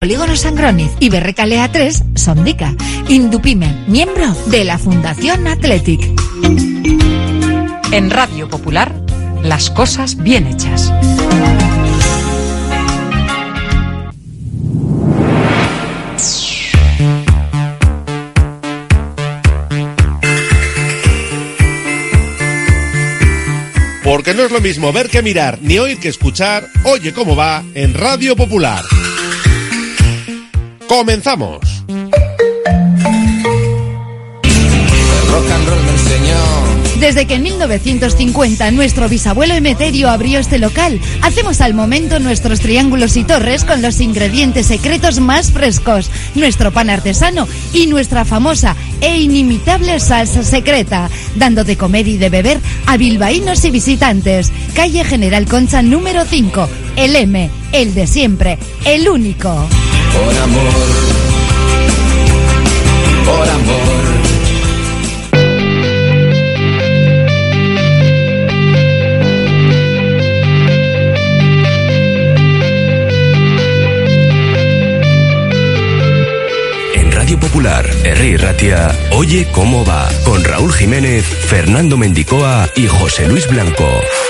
Polígono Sangroniz y Berrecalea 3, Sondica. Indupime, miembro de la Fundación Athletic. En Radio Popular, las cosas bien hechas. Porque no es lo mismo ver que mirar, ni oír que escuchar. Oye cómo va en Radio Popular. ¡Comenzamos! Desde que en 1950 nuestro bisabuelo Emeterio abrió este local, hacemos al momento nuestros triángulos y torres con los ingredientes secretos más frescos, nuestro pan artesano y nuestra famosa e inimitable salsa secreta, dando de comer y de beber a bilbaínos y visitantes. Calle General Concha número 5, el M, el de siempre, el único. Por amor, por amor. Popular, Herri Ratia, Oye cómo va, con Raúl Jiménez, Fernando Mendicoa y José Luis Blanco.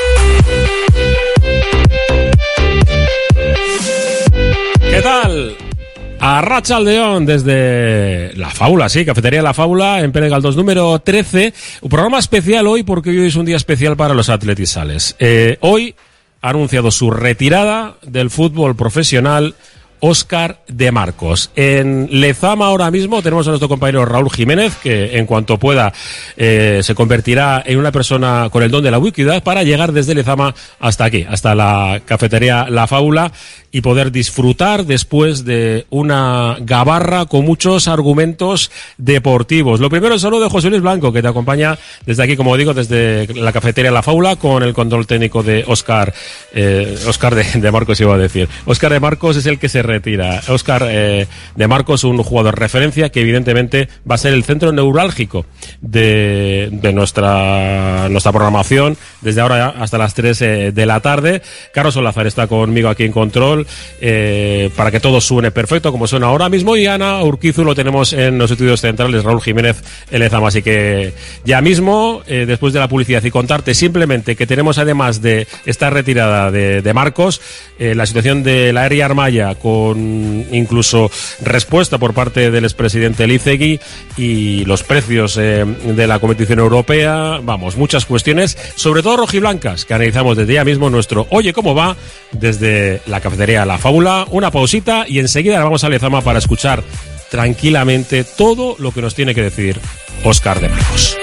¿Qué tal? Arratsaldeon desde La Fábula, sí, Cafetería La Fábula, en Pérez Galdós número 13. Un programa especial hoy porque hoy es un día especial para los atletisales. Hoy ha anunciado su retirada del fútbol profesional Óscar de Marcos. En Lezama ahora mismo tenemos a nuestro compañero Raúl Jiménez, que en cuanto pueda se convertirá en una persona con el don de la ubicuidad para llegar desde Lezama hasta aquí, hasta la Cafetería La Fábula, y poder disfrutar después de una gabarra con muchos argumentos deportivos. Lo primero, el saludo de José Luis Blanco, que te acompaña desde aquí, como digo, desde la Cafetería La Fábula, con el control técnico de Óscar de Marcos, iba a decir. Óscar de Marcos es el que se retira. Óscar de Marcos, un jugador referencia que evidentemente va a ser el centro neurálgico de nuestra programación desde ahora hasta las 3 de la tarde. Carlos Olazar está conmigo aquí en control para que todo suene perfecto como suena ahora mismo, y Ana Urquizu lo tenemos en los estudios centrales, Raúl Jiménez en Lezama. Así que ya mismo, después de la publicidad, y contarte simplemente que tenemos, además de esta retirada de Marcos, la situación de la Herri Armaya, con incluso respuesta por parte del expresidente Lizegui, y los precios de la competición europea. Vamos, muchas cuestiones, sobre todo rojiblancas, que analizamos desde ya mismo nuestro Oye cómo va desde la Cafetería La Fábula. Una pausita y enseguida vamos a Lezama para escuchar tranquilamente todo lo que nos tiene que decir Óscar de Marcos.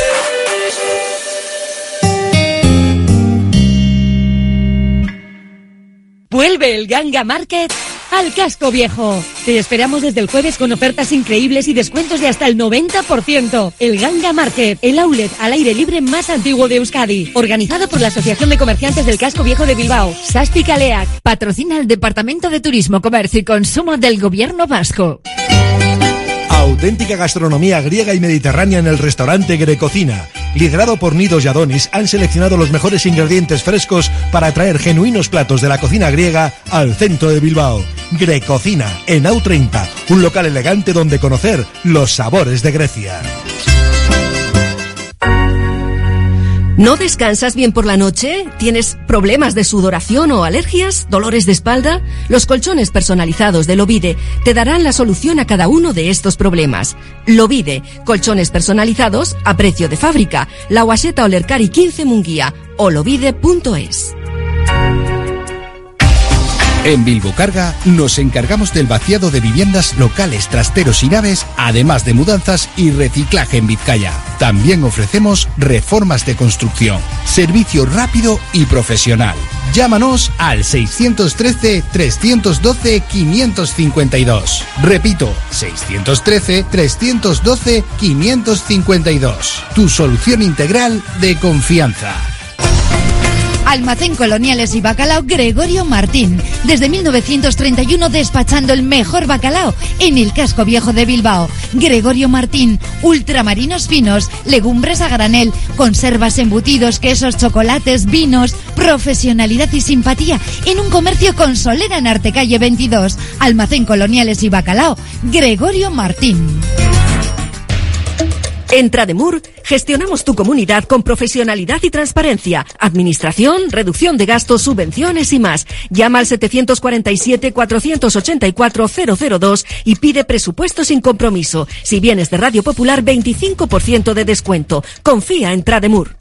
Vuelve el Ganga Market al Casco Viejo. Te esperamos desde el jueves con ofertas increíbles y descuentos de hasta el 90%. El Ganga Market, el outlet al aire libre más antiguo de Euskadi. Organizado por la Asociación de Comerciantes del Casco Viejo de Bilbao, Saspi Kaleak. Patrocina el Departamento de Turismo, Comercio y Consumo del Gobierno Vasco. Auténtica gastronomía griega y mediterránea en el restaurante Grecocina. Liderado por Nidos y Adonis, han seleccionado los mejores ingredientes frescos para traer genuinos platos de la cocina griega al centro de Bilbao. Grecocina, en AU30, un local elegante donde conocer los sabores de Grecia. ¿No descansas bien por la noche? ¿Tienes problemas de sudoración o alergias? ¿Dolores de espalda? Los colchones personalizados de Lovide te darán la solución a cada uno de estos problemas. Lovide, colchones personalizados a precio de fábrica. La Guaseta Olercari 15 Munguía o lovide.es. En Bilbocarga nos encargamos del vaciado de viviendas, locales, trasteros y naves, además de mudanzas y reciclaje en Vizcaya. También ofrecemos reformas de construcción. Servicio rápido y profesional. Llámanos al 613-312-552. Repito, 613-312-552. Tu solución integral de confianza. Almacén Coloniales y Bacalao Gregorio Martín. Desde 1931 despachando el mejor bacalao en el casco viejo de Bilbao. Gregorio Martín, ultramarinos finos, legumbres a granel, conservas, embutidos, quesos, chocolates, vinos, profesionalidad y simpatía en un comercio con solera en Artecalle 22. Almacén Coloniales y Bacalao Gregorio Martín. En Trademur gestionamos tu comunidad con profesionalidad y transparencia, administración, reducción de gastos, subvenciones y más. Llama al 747-484-002 y pide presupuesto sin compromiso. Si vienes de Radio Popular, 25% de descuento. Confía en Trademur.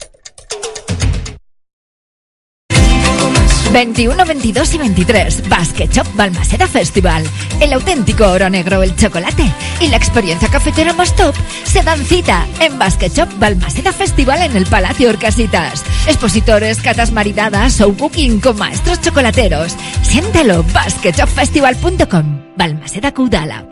21, 22 y 23. Basket Shop Balmaseda Festival. El auténtico oro negro, el chocolate y la experiencia cafetera más top se dan cita en Basket Shop Balmaseda Festival en el Palacio Orcasitas. Expositores, catas maridadas, show cooking con maestros chocolateros. Siéntelo, basketshopfestival.com. Balmaseda Kudala.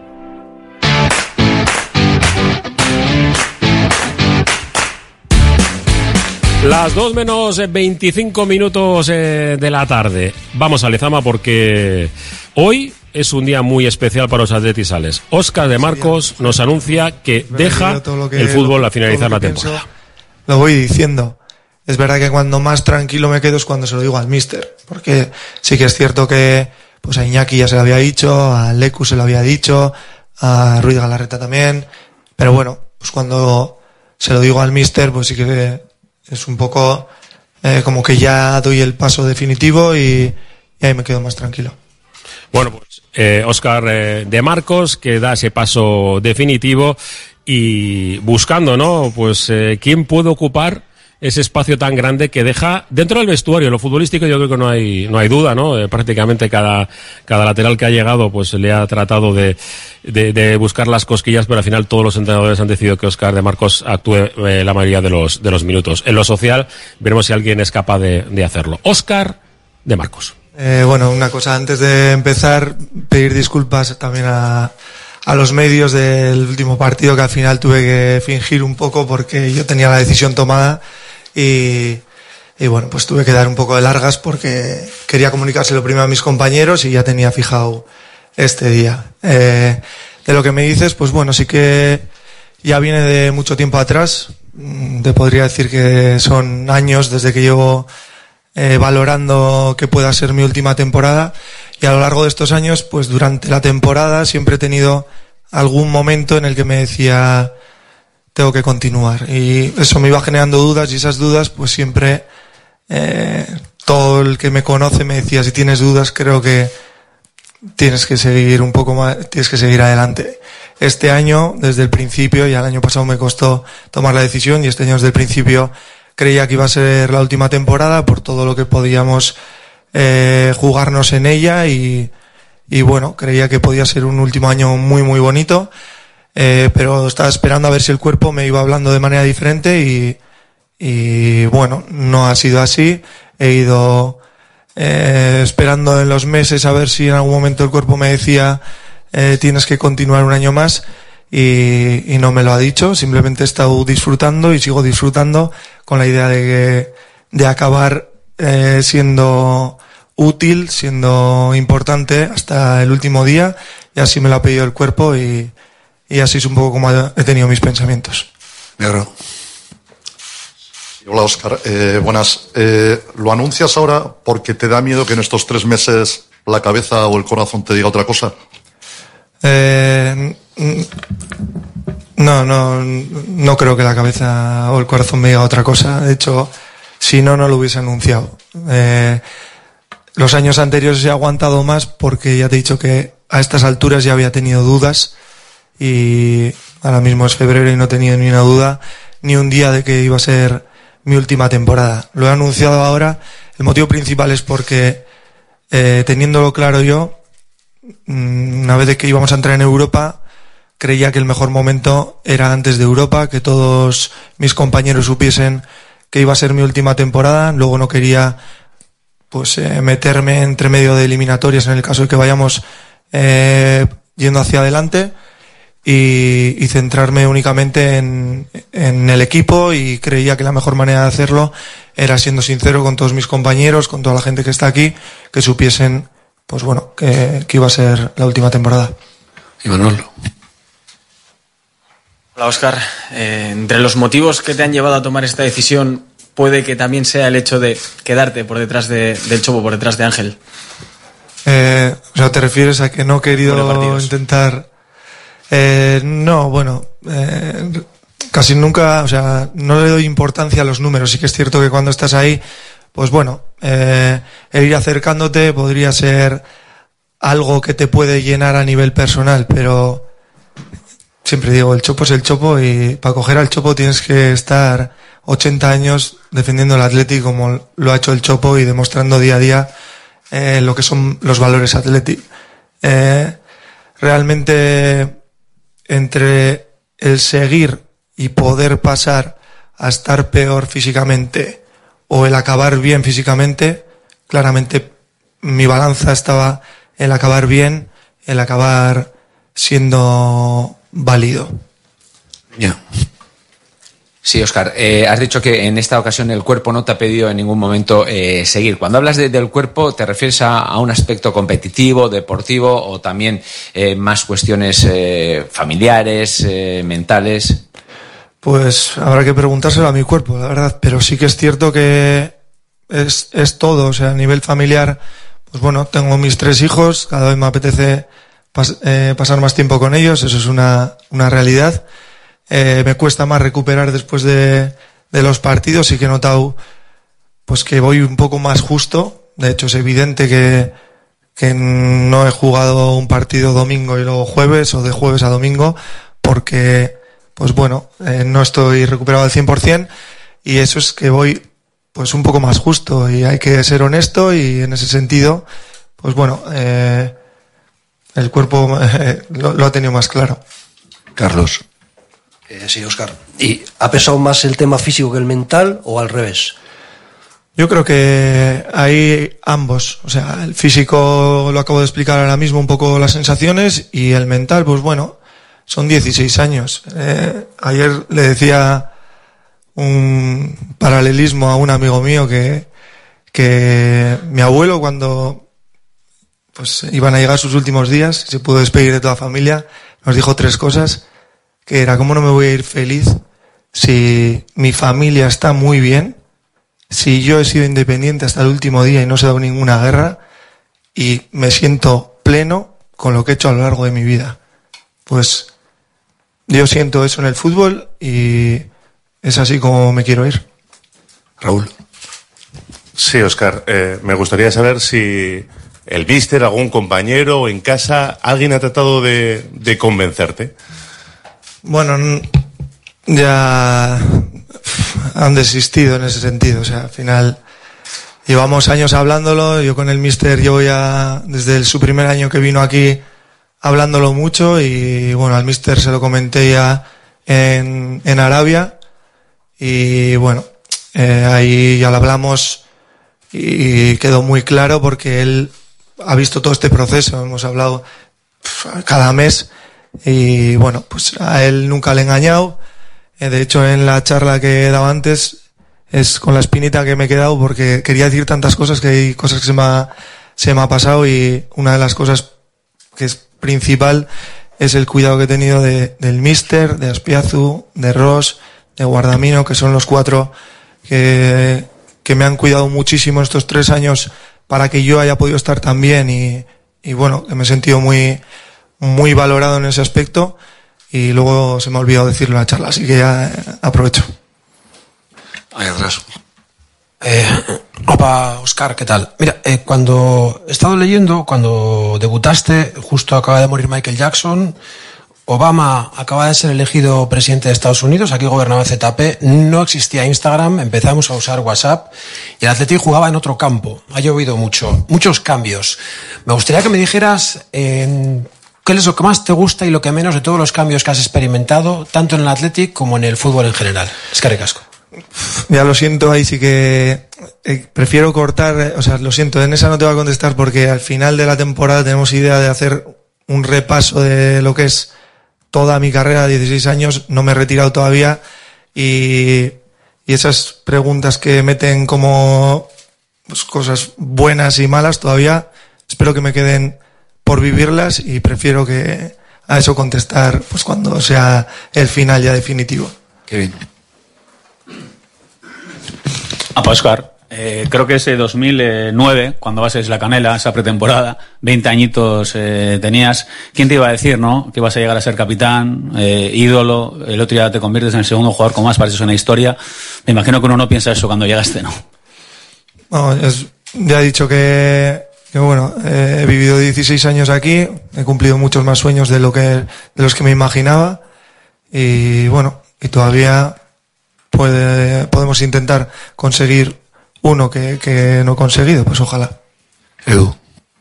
Las 2 menos 25 minutos de la tarde. Vamos a Lezama porque hoy es un día muy especial para los atletisales. Óscar de Marcos nos anuncia que deja el fútbol a finalizar la temporada. Lo voy diciendo. Es verdad que cuando más tranquilo me quedo es cuando se lo digo al míster. Porque sí que es cierto que pues a Iñaki ya se lo había dicho, a Lecu se lo había dicho, a Ruiz Galarreta también. Pero bueno, pues cuando se lo digo al míster, pues sí que es un poco como que ya doy el paso definitivo y ahí me quedo más tranquilo. Bueno, pues Óscar de Marcos, que da ese paso definitivo y buscando, ¿no? Pues quién puede ocupar ese espacio tan grande que deja dentro del vestuario. Lo futbolístico yo creo que no hay duda, ¿no? Prácticamente cada lateral que ha llegado pues le ha tratado de buscar las cosquillas, pero al final todos los entrenadores han decidido que Óscar de Marcos actúe la mayoría de los minutos. En lo social veremos si alguien es capaz de hacerlo. Óscar de Marcos. Bueno, una cosa antes de empezar, pedir disculpas también a los medios del último partido, que al final tuve que fingir un poco porque yo tenía la decisión tomada y bueno, pues tuve que dar un poco de largas porque quería comunicárselo primero a mis compañeros y ya tenía fijado este día. De lo que me dices, pues bueno, sí que ya viene de mucho tiempo atrás. Te podría decir que son años desde que llevo valorando que pueda ser mi última temporada, y a lo largo de estos años, pues durante la temporada siempre he tenido algún momento en el que me decía tengo que continuar, y eso me iba generando dudas, y esas dudas pues siempre todo el que me conoce me decía, si tienes dudas creo que tienes que seguir un poco más, tienes que seguir adelante. Este año desde el principio, ya el año pasado me costó tomar la decisión, y este año desde el principio creía que iba a ser la última temporada por todo lo que podíamos jugarnos en ella, y bueno, creía que podía ser un último año muy muy bonito, pero estaba esperando a ver si el cuerpo me iba hablando de manera diferente, y bueno, no ha sido así. He ido esperando en los meses a ver si en algún momento el cuerpo me decía tienes que continuar un año más, y no me lo ha dicho. Simplemente he estado disfrutando y sigo disfrutando con la idea de acabar siendo útil, siendo importante hasta el último día, y así me lo ha pedido el cuerpo, y así es un poco como he tenido mis pensamientos. Negro. Hola, Óscar. Buenas. ¿Lo anuncias ahora porque te da miedo que en estos 3 meses la cabeza o el corazón te diga otra cosa? No creo que la cabeza o el corazón me diga otra cosa. De hecho, si no lo hubiese anunciado. Los años anteriores he aguantado más porque ya te he dicho que a estas alturas ya había tenido dudas, y ahora mismo es febrero y no he tenido ni una duda ni un día de que iba a ser mi última temporada. Lo he anunciado ahora. El motivo principal es porque teniéndolo claro yo, una vez de que íbamos a entrar en Europa, creía que el mejor momento era antes de Europa, que todos mis compañeros supiesen que iba a ser mi última temporada. Luego no quería pues meterme entre medio de eliminatorias en el caso de que vayamos yendo hacia adelante, y centrarme únicamente en el equipo, y creía que la mejor manera de hacerlo era siendo sincero con todos mis compañeros, con toda la gente que está aquí, que supiesen, pues bueno, que iba a ser la última temporada. Y Manolo. Hola, Óscar. Entre los motivos que te han llevado a tomar esta decisión, puede que también sea el hecho de quedarte por detrás del Chopo, por detrás de Ángel. O sea, ¿te refieres a que no he querido intentar? No, bueno, casi nunca, o sea, no le doy importancia a los números. Sí que es cierto que cuando estás ahí, pues bueno, el ir acercándote podría ser algo que te puede llenar a nivel personal, pero siempre digo, el Chopo es el Chopo, y para coger al Chopo tienes que estar 80 años defendiendo el Athletic como lo ha hecho el Chopo y demostrando día a día lo que son los valores Athletic. Realmente, entre el seguir y poder pasar a estar peor físicamente o el acabar bien físicamente, claramente mi balanza estaba el acabar bien, el acabar siendo válido. Ya. Sí, Óscar, has dicho que en esta ocasión el cuerpo no te ha pedido en ningún momento seguir. Cuando hablas del cuerpo, ¿te refieres a un aspecto competitivo, deportivo, o también más cuestiones familiares, mentales? Pues habrá que preguntárselo a mi cuerpo, la verdad, pero sí que es cierto que es todo. O sea, a nivel familiar, pues bueno, tengo mis 3 hijos, cada vez me apetece pasar más tiempo con ellos, eso es una realidad. Me cuesta más recuperar después de los partidos, y que he notado pues que voy un poco más justo. De hecho, es evidente que no he jugado un partido domingo y luego jueves, o de jueves a domingo, porque pues bueno, no estoy recuperado al 100%, y eso es que voy pues un poco más justo, y hay que ser honesto, y en ese sentido pues bueno, el cuerpo lo ha tenido más claro. Carlos. Sí, Óscar. ¿Y ha pesado más el tema físico que el mental, o al revés? Yo creo que hay ambos. O sea, el físico lo acabo de explicar ahora mismo, un poco las sensaciones, y el mental, pues bueno, son 16 años. Ayer le decía un paralelismo a un amigo mío que mi abuelo, cuando pues iban a llegar sus últimos días, se pudo despedir de toda la familia, nos dijo 3 cosas, que era: ¿cómo no me voy a ir feliz si mi familia está muy bien, si yo he sido independiente hasta el último día y no se ha dado ninguna guerra, y me siento pleno con lo que he hecho a lo largo de mi vida? Pues yo siento eso en el fútbol, y es así como me quiero ir. Raúl. Sí, Óscar, me gustaría saber si el míster, algún compañero o en casa, alguien ha tratado de convencerte. Bueno, ya han desistido en ese sentido. O sea, al final llevamos años hablándolo. Yo con el míster llevo ya desde su primer año que vino aquí hablándolo mucho, y bueno, al míster se lo comenté ya en Arabia, y bueno, ahí ya lo hablamos y quedó muy claro, porque él ha visto todo este proceso. Hemos hablado cada mes, y bueno, pues a él nunca le he engañado. De hecho, en la charla que he dado antes, es con la espinita que me he quedado, porque quería decir tantas cosas, que hay cosas que se me ha pasado, y una de las cosas que es principal es el cuidado que he tenido del míster, de Aspiazu, de Ross, de Guardamino, que son los 4 que me han cuidado muchísimo estos 3 años para que yo haya podido estar tan bien, y bueno, que me he sentido muy, muy valorado en ese aspecto, y luego se me ha olvidado decirlo en la charla, así que ya aprovecho. Ahí atrás. Opa, Óscar, ¿qué tal? Mira, cuando he estado leyendo, cuando debutaste, justo acaba de morir Michael Jackson, Obama acaba de ser elegido presidente de Estados Unidos, aquí gobernaba ZP, no existía Instagram, empezamos a usar WhatsApp, y el Athletic jugaba en otro campo. Ha llovido muchos cambios. Me gustaría que me dijeras qué es lo que más te gusta y lo que menos de todos los cambios que has experimentado, tanto en el Athletic como en el fútbol en general. Eskerrik asko. Ya lo siento, ahí sí que prefiero cortar, o sea, lo siento, en esa no te voy a contestar, porque al final de la temporada tenemos idea de hacer un repaso de lo que es toda mi carrera de 16 años, no me he retirado todavía y esas preguntas que meten como pues, cosas buenas y malas todavía, espero que me queden por vivirlas y prefiero que a eso contestar pues cuando sea el final ya definitivo. Qué bien. Óscar, creo que ese 2009, cuando bases la Canela, esa pretemporada, 20 añitos tenías. ¿Quién te iba a decir, no? Que ibas a llegar a ser capitán, ídolo, el otro día te conviertes en el segundo jugador con más partidos en la historia. Me imagino que uno no piensa eso cuando llegaste, ¿no? No, ya he dicho que bueno, he vivido 16 años aquí, he cumplido muchos más sueños de los que me imaginaba y bueno, y todavía podemos intentar conseguir uno que no he conseguido, pues ojalá. Edu.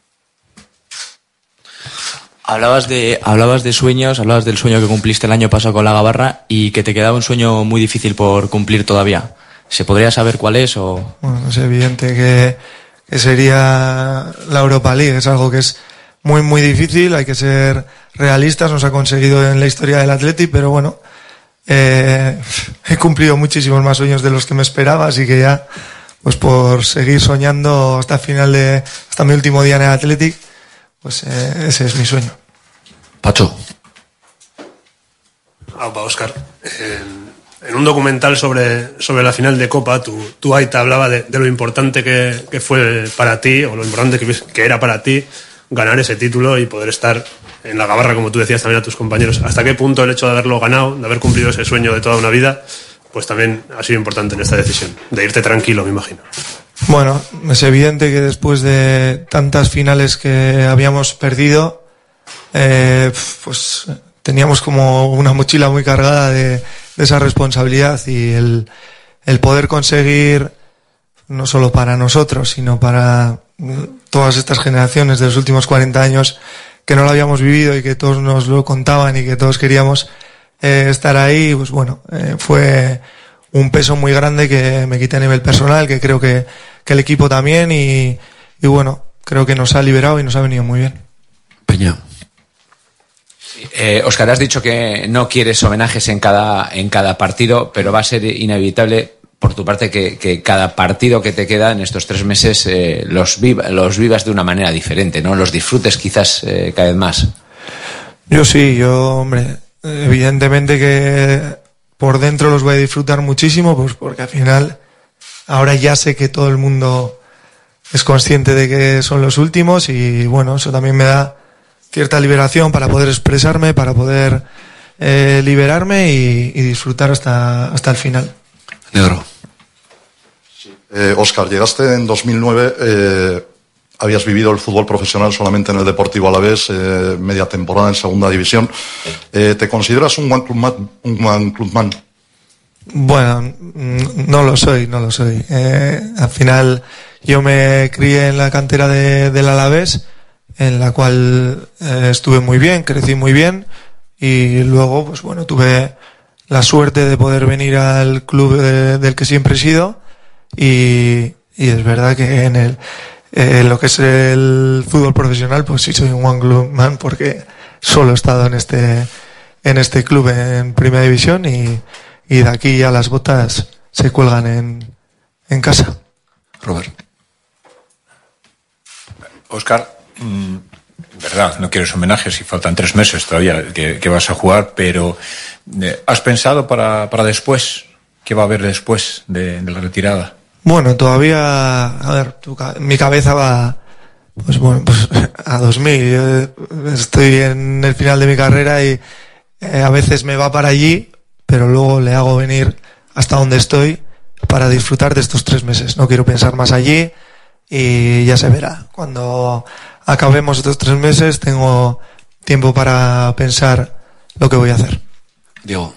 Hablabas de sueños, hablabas del sueño que cumpliste el año pasado con la Gabarra y que te quedaba un sueño muy difícil por cumplir todavía. ¿Se podría saber cuál es o...? Bueno, es evidente que sería la Europa League, es algo que es muy muy difícil, hay que ser realistas, no se ha conseguido en la historia del Athletic, pero bueno, he cumplido muchísimos más sueños de los que me esperaba, así que ya, pues por seguir soñando hasta el final hasta mi último día en el Athletic, pues ese es mi sueño. Pacho. Óscar, en un documental sobre la final de Copa, tu Aita hablaba de lo importante que fue para ti, o lo importante que era para ti ganar ese título y poder estar en la Gabarra, como tú decías también a tus compañeros. ¿Hasta qué punto el hecho de haberlo ganado, de haber cumplido ese sueño de toda una vida, pues también ha sido importante en esta decisión? De irte tranquilo, me imagino. Bueno, es evidente que después de tantas finales que habíamos perdido, pues teníamos como una mochila muy cargada de esa responsabilidad y el poder conseguir, no solo para nosotros, sino para todas estas generaciones de los últimos 40 años que no lo habíamos vivido y que todos nos lo contaban y que todos queríamos estar ahí, pues bueno, fue un peso muy grande que me quité a nivel personal, que creo que el equipo también y bueno, creo que nos ha liberado y nos ha venido muy bien. Peña. Óscar, has dicho que no quieres homenajes en cada partido, pero va a ser inevitable por tu parte que cada partido que te queda en estos 3 meses los vivas de una manera diferente, ¿no? Los disfrutes quizás cada vez más. Hombre, evidentemente que por dentro los voy a disfrutar muchísimo, pues porque al final ahora ya sé que todo el mundo es consciente de que son los últimos y bueno, eso también me da cierta liberación para poder expresarme, para poder liberarme y disfrutar hasta el final. Negro. Óscar, llegaste en 2009, habías vivido el fútbol profesional solamente en el Deportivo Alavés, media temporada en segunda división. ¿Te consideras un one club man? Bueno, no lo soy. Al final yo me crié en la cantera del Alavés, en la cual estuve muy bien, crecí muy bien y luego pues bueno, tuve la suerte de poder venir al club del que siempre he sido y es verdad que en lo que es el fútbol profesional pues sí soy un one club man porque solo he estado en este club en primera división y de aquí ya las botas se cuelgan en casa. Robert. Óscar, verdad, no quieres homenajes y faltan 3 meses todavía que vas a jugar, pero ¿has pensado para después? ¿Qué va a haber después de la retirada? Bueno, todavía, a ver, mi cabeza va, pues a 2000. Estoy en el final de mi carrera y a veces me va para allí, pero luego le hago venir hasta donde estoy para disfrutar de estos 3 meses. No quiero pensar más allí y ya se verá. Cuando acabemos estos 3 meses tengo tiempo para pensar lo que voy a hacer. Diego.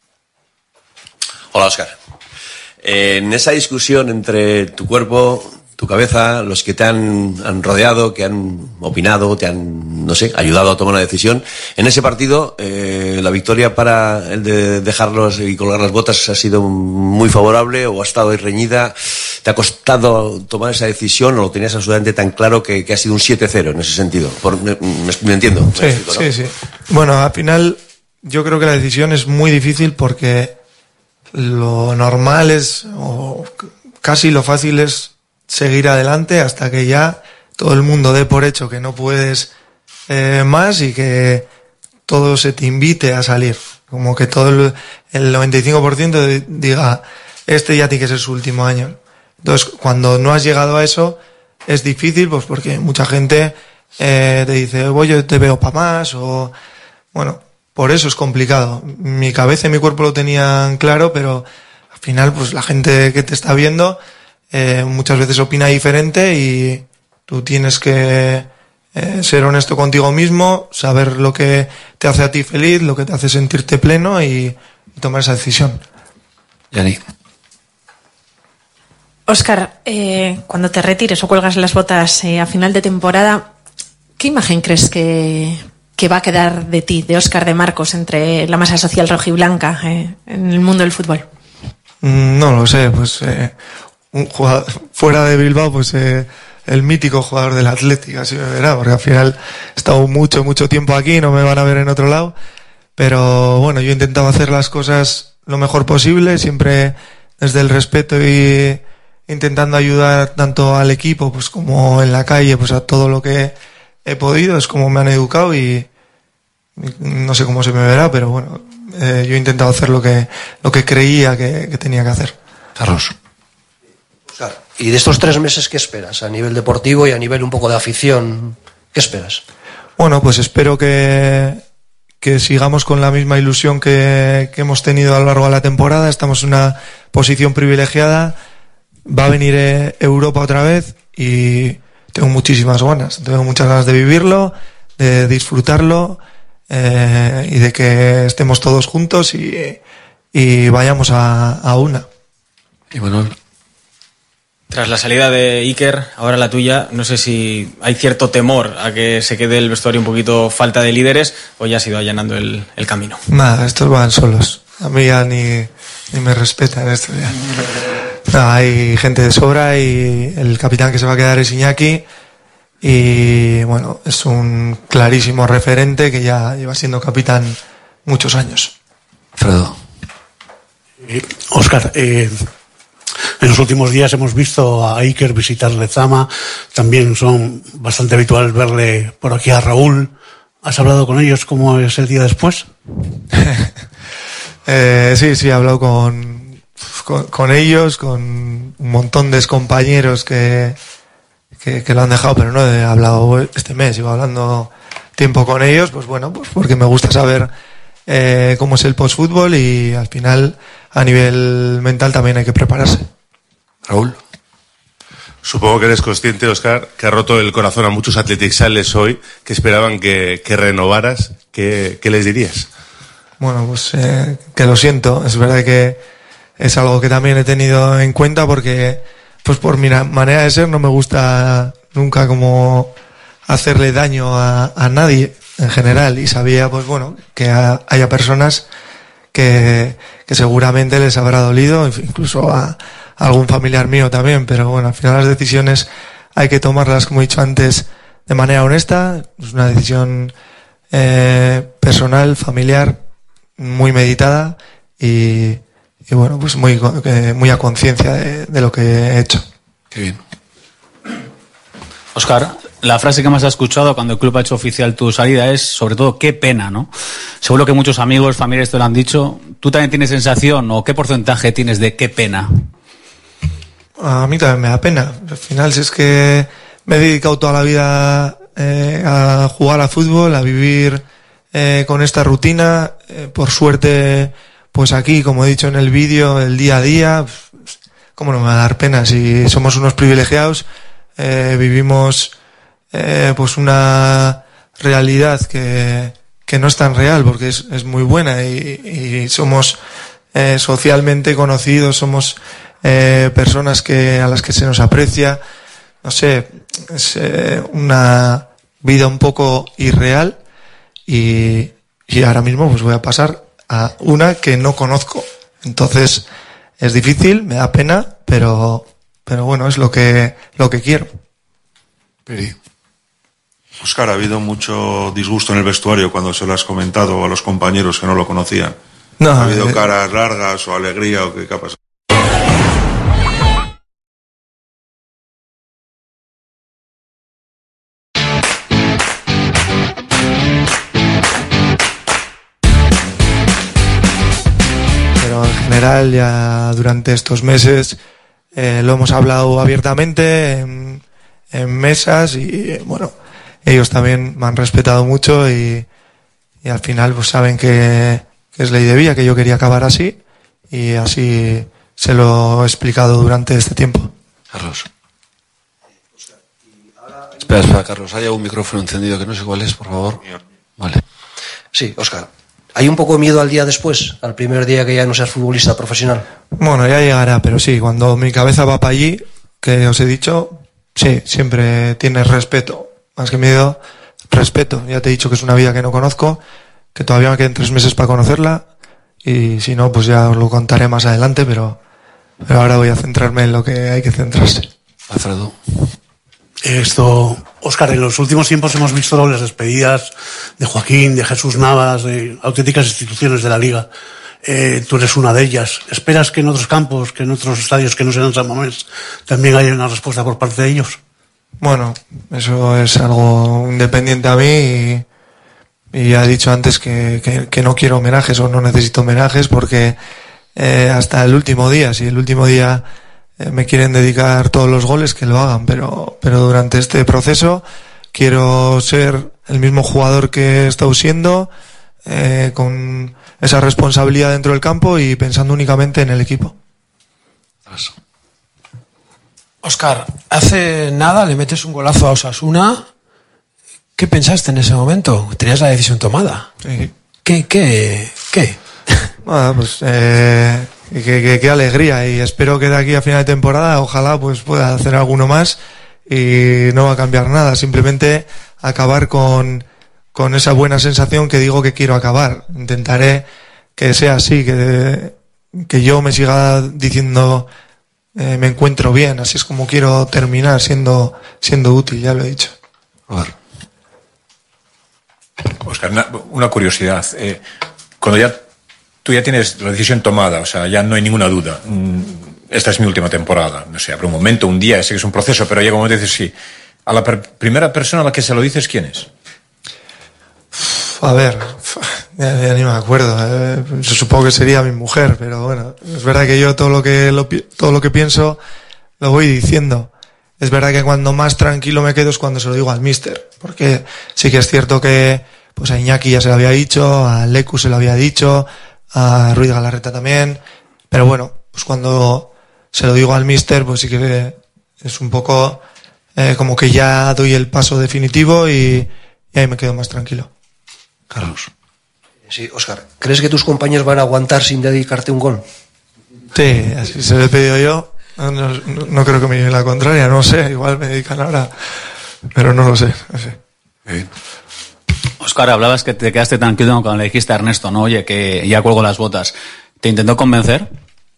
Hola, Óscar. En esa discusión entre tu cuerpo, tu cabeza, los que te han rodeado, que han opinado, te han, no sé, ayudado a tomar una decisión. En ese partido, la victoria para el de dejarlos y colgar las botas ha sido muy favorable o ha estado reñida. ¿Te ha costado tomar esa decisión o lo tenías absolutamente tan claro que ha sido un 7-0 en ese sentido? ¿Me entiendo? Sí, ¿Me explico, no? sí. Bueno, al final yo creo que la decisión es muy difícil porque lo normal es, o casi lo fácil es seguir adelante hasta que ya todo el mundo dé por hecho que no puedes más y que todo se te invite a salir. Como que todo el 95% diga, este ya tiene que ser su último año. Entonces, cuando no has llegado a eso, es difícil, pues porque mucha gente te dice, yo te veo para más, o bueno, por eso es complicado. Mi cabeza y mi cuerpo lo tenían claro, pero al final, pues la gente que te está viendo muchas veces opina diferente y tú tienes que ser honesto contigo mismo, saber lo que te hace a ti feliz, lo que te hace sentirte pleno y tomar esa decisión. Yani. Óscar, cuando te retires o cuelgas las botas a final de temporada, ¿qué imagen crees que va a quedar de ti, de Óscar de Marcos, entre la masa social rojiblanca en el mundo del fútbol? No lo sé, pues un jugador fuera de Bilbao, pues el mítico jugador del Atlético, así me verá, porque al final he estado mucho tiempo aquí, no me van a ver en otro lado, pero bueno, yo he intentado hacer las cosas lo mejor posible, siempre desde el respeto y intentando ayudar tanto al equipo pues como en la calle, pues a todo lo que he podido, es como me han educado y no sé cómo se me verá, pero bueno, yo he intentado hacer lo que creía que tenía que hacer. Carlos. Claro. Y de estos 3 meses, ¿qué esperas? A nivel deportivo y a nivel un poco de afición, ¿qué esperas? Bueno, pues espero que sigamos con la misma ilusión que hemos tenido a lo largo de la temporada. Estamos en una posición privilegiada. Va a venir Europa otra vez y tengo muchísimas ganas. Tengo muchas ganas de vivirlo, de disfrutarlo y de que estemos todos juntos y vayamos a una. Y bueno, tras la salida de Iker, ahora la tuya, no sé si hay cierto temor a que se quede el vestuario un poquito falta de líderes o ya has ido allanando el camino. Nada, estos van solos. A mí ya ni me respetan esto ya. No, hay gente de sobra y el capitán que se va a quedar es Iñaki y bueno, es un clarísimo referente que ya lleva siendo capitán muchos años. Fredo. Óscar, en los últimos días hemos visto a Iker visitar Lezama, también son bastante habitual verle por aquí a Raúl. ¿Has hablado con ellos? ¿Cómo es el día después? Sí, he hablado con ellos, con un montón de compañeros que lo han dejado, pero no he hablado este mes, llevo hablando tiempo con ellos, pues bueno, pues porque me gusta saber cómo es el postfútbol y al final a nivel mental también hay que prepararse. Raúl. Supongo que eres consciente, Óscar, que ha roto el corazón a muchos atletixales hoy que esperaban que renovaras. ¿Qué les dirías? Bueno, pues que lo siento. Es verdad que es algo que también he tenido en cuenta porque, pues por mi manera de ser, no me gusta nunca como hacerle daño a nadie en general. Y sabía, pues bueno, que haya personas que seguramente les habrá dolido, incluso a algún familiar mío también, pero bueno, al final las decisiones hay que tomarlas, como he dicho antes, de manera honesta. Es una decisión personal, familiar, muy meditada y bueno, pues muy a conciencia de lo que he hecho. Qué bien. Óscar, la frase que más has escuchado cuando el club ha hecho oficial tu salida es, sobre todo, qué pena, ¿no? Seguro que muchos amigos, familiares te lo han dicho. ¿Tú también tienes sensación o qué porcentaje tienes de qué pena? A mí también me da pena. Al final, si es que me he dedicado toda la vida a jugar a fútbol, a vivir con esta rutina. Por suerte, pues aquí, como he dicho en el vídeo, el día a día, ¿cómo no me va a dar pena? Si somos unos privilegiados, vivimos pues una realidad que no es tan real porque es muy buena y somos socialmente conocidos, somos personas a las que se nos aprecia, no sé, es una vida un poco irreal y ahora mismo pues voy a pasar a una que no conozco. Entonces es difícil, me da pena, pero bueno, es lo que quiero. Peri. Óscar, ha habido mucho disgusto en el vestuario cuando se lo has comentado a los compañeros que no lo conocían. No, ¿Ha habido caras largas o alegría o qué ha pasado? Pero en general ya durante estos meses lo hemos hablado abiertamente en mesas y bueno, ellos también me han respetado mucho y al final pues saben que es ley de vida, que yo quería acabar así y así se lo he explicado durante este tiempo. Carlos. Espera, Carlos, hay un micrófono encendido que no sé cuál es, por favor. Vale. Sí, Óscar. ¿Hay un poco de miedo al día después, al primer día que ya no seas futbolista profesional? Bueno, ya llegará, pero sí, cuando mi cabeza va para allí, que os he dicho, sí, siempre tienes respeto. Más que miedo, respeto. Ya te he dicho que es una vida que no conozco, que todavía me quedan 3 meses para conocerla y si no, pues ya os lo contaré más adelante, pero ahora voy a centrarme en lo que hay que centrarse. Alfredo. Óscar, en los últimos tiempos hemos visto dobles despedidas de Joaquín, de Jesús Navas, de auténticas instituciones de la Liga. Tú eres una de ellas. ¿Esperas que en otros campos, que en otros estadios que no sean San Mamés, también haya una respuesta por parte de ellos? Bueno, eso es algo independiente a mí y ya he dicho antes que no quiero homenajes o no necesito homenajes porque hasta el último día, si el último día me quieren dedicar todos los goles, que lo hagan, pero durante este proceso quiero ser el mismo jugador que he estado siendo, con esa responsabilidad dentro del campo y pensando únicamente en el equipo. Óscar, hace nada le metes un golazo a Osasuna. ¿Qué pensaste en ese momento? Tenías la decisión tomada. Sí. ¿Qué? Bueno, pues qué alegría y espero que de aquí a final de temporada ojalá pues pueda hacer alguno más y no va a cambiar nada, simplemente acabar con esa buena sensación que digo que quiero acabar. Intentaré que sea así, que yo me siga diciendo me encuentro bien, así es como quiero terminar siendo útil, ya lo he dicho. A ver. Óscar, una curiosidad. Cuando tú ya tienes la decisión tomada, o sea, ya no hay ninguna duda. Esta es mi última temporada. No sé, habrá un momento, un día, sé que es un proceso, pero llega un momento y dices sí. A la primera persona a la que se lo dices, ¿quién es? A ver, ya ni me acuerdo. Supongo que sería mi mujer, pero bueno, es verdad que yo todo lo que pienso lo voy diciendo. Es verdad que cuando más tranquilo me quedo es cuando se lo digo al míster, porque sí que es cierto que pues a Iñaki ya se lo había dicho, a Lecu se lo había dicho, a Ruiz Galarreta también, pero bueno, pues cuando se lo digo al míster, pues sí que es un poco como que ya doy el paso definitivo y ahí me quedo más tranquilo. Carlos. Sí, Óscar, ¿crees que tus compañeros van a aguantar sin dedicarte un gol? Sí, así se lo he pedido yo. No creo que me lleve la contraria, no sé, igual me dedican ahora, pero no lo sé. Óscar, hablabas que te quedaste tranquilo cuando le dijiste a Ernesto, ¿no? Oye, que ya cuelgo las botas. ¿Te intentó convencer?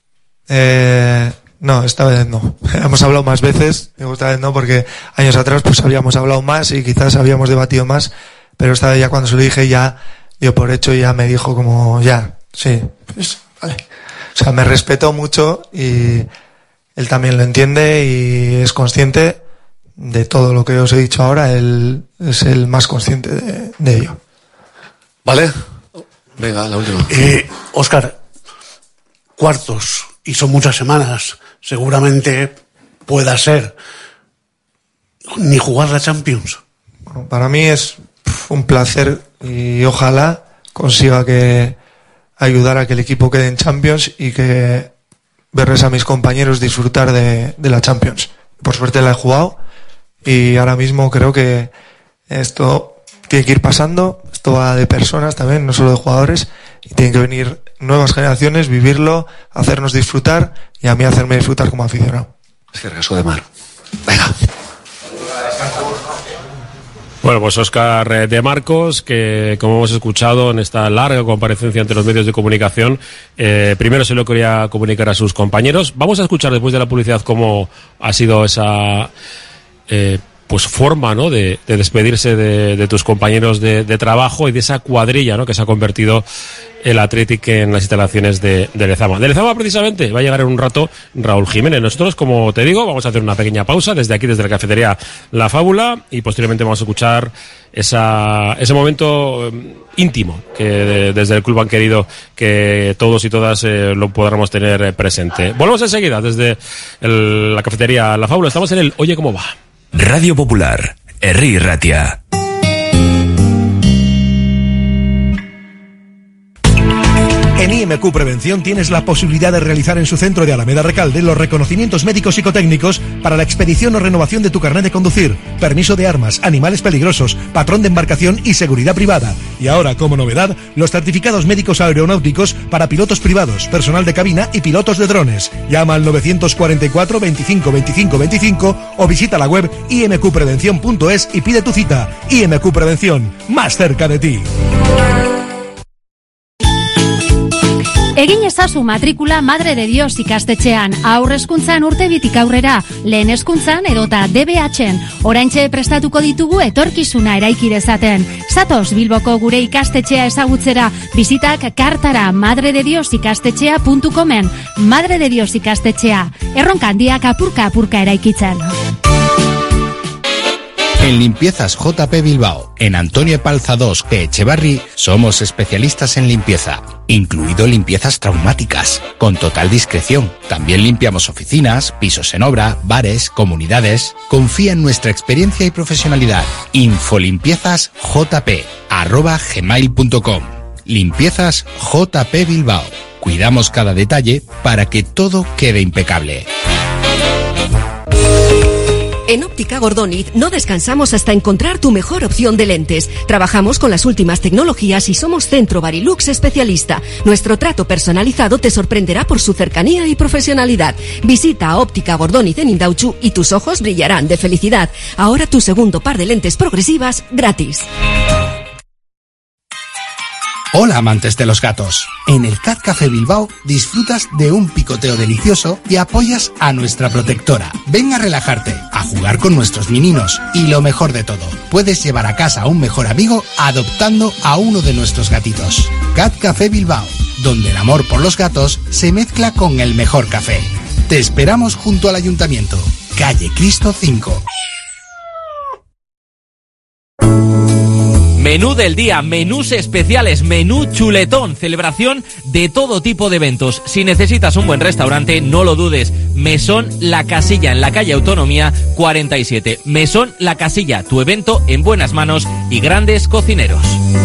No, esta vez no. Hemos hablado más veces, digo esta vez no, porque años atrás pues habíamos hablado más y quizás habíamos debatido más, pero esta vez ya cuando se lo dije ya dio por hecho y ya me dijo como ya, sí, pues vale. O sea, me respetó mucho y él también lo entiende y es consciente de todo lo que os he dicho ahora, él es el más consciente de ello. ¿Vale? Venga, la última. Óscar, cuartos, y son muchas semanas, seguramente pueda ser ni jugar la Champions. Bueno, para mí es un placer y ojalá consiga ayudar a que el equipo quede en Champions y que verles a mis compañeros disfrutar de la Champions. Por suerte la he jugado y ahora mismo creo que esto tiene que ir pasando, esto va de personas también, no solo de jugadores, y tienen que venir nuevas generaciones, vivirlo, hacernos disfrutar y a mí hacerme disfrutar como aficionado. Es que regreso de mar. Venga. Bueno, pues Óscar de Marcos, que como hemos escuchado en esta larga comparecencia ante los medios de comunicación, primero se lo quería comunicar a sus compañeros. Vamos a escuchar después de la publicidad cómo ha sido esa pues forma, ¿no?, de despedirse de tus compañeros de trabajo y de esa cuadrilla, ¿no?, que se ha convertido el Athletic en las instalaciones de Lezama. De Lezama, precisamente, va a llegar en un rato Raúl Jiménez. Nosotros, como te digo, vamos a hacer una pequeña pausa desde aquí, desde la cafetería La Fábula, y posteriormente vamos a escuchar ese momento íntimo que desde el club han querido que todos y todas lo podamos tener presente. Volvemos enseguida desde la cafetería La Fábula. Estamos en el Oye Cómo Va. Radio Popular, Herri Ratia. En IMQ Prevención tienes la posibilidad de realizar en su centro de Alameda Recalde los reconocimientos médicos psicotécnicos para la expedición o renovación de tu carnet de conducir, permiso de armas, animales peligrosos, patrón de embarcación y seguridad privada. Y ahora, como novedad, los certificados médicos aeronáuticos para pilotos privados, personal de cabina y pilotos de drones. Llama al 944 25 25 25 o visita la web imqprevención.es y pide tu cita. IMQ Prevención, más cerca de ti. Egin ezazu matrikula Madre de Dios ikastetxean, haur hezkuntzan urtebitik aurrera, lehen hezkuntzan edota DBH-en. Oraintxe prestatuko ditugu etorkizuna eraiki dezaten. Zatoz Bilboko gure ikastetxea ezagutzera, bizitak kartara madredediosikastetxea.comen. Madre de Dios ikastetxea, erronka handiak apurka eraikitzen. En Limpiezas JP Bilbao, en Antonio Epalza 2, Echevarri, somos especialistas en limpieza, incluido limpiezas traumáticas, con total discreción. También limpiamos oficinas, pisos en obra, bares, comunidades. Confía en nuestra experiencia y profesionalidad. infoliempiezasjp@gmail.com. Limpiezas JP Bilbao. Cuidamos cada detalle para que todo quede impecable. En Óptica Gordoniz no descansamos hasta encontrar tu mejor opción de lentes. Trabajamos con las últimas tecnologías y somos Centro Barilux especialista. Nuestro trato personalizado te sorprenderá por su cercanía y profesionalidad. Visita a Óptica Gordoniz en Indautxu y tus ojos brillarán de felicidad. Ahora tu segundo par de lentes progresivas gratis. Hola amantes de los gatos. En el Cat Café Bilbao disfrutas de un picoteo delicioso y apoyas a nuestra protectora. Ven a relajarte, a jugar con nuestros meninos y lo mejor de todo, puedes llevar a casa a un mejor amigo adoptando a uno de nuestros gatitos. Cat Café Bilbao, donde el amor por los gatos se mezcla con el mejor café. Te esperamos junto al Ayuntamiento, calle Cristo 5. Menú del día, menús especiales, menú chuletón, celebración de todo tipo de eventos. Si necesitas un buen restaurante, no lo dudes. Mesón La Casilla, en la calle Autonomía 47. Mesón La Casilla, tu evento en buenas manos y grandes cocineros.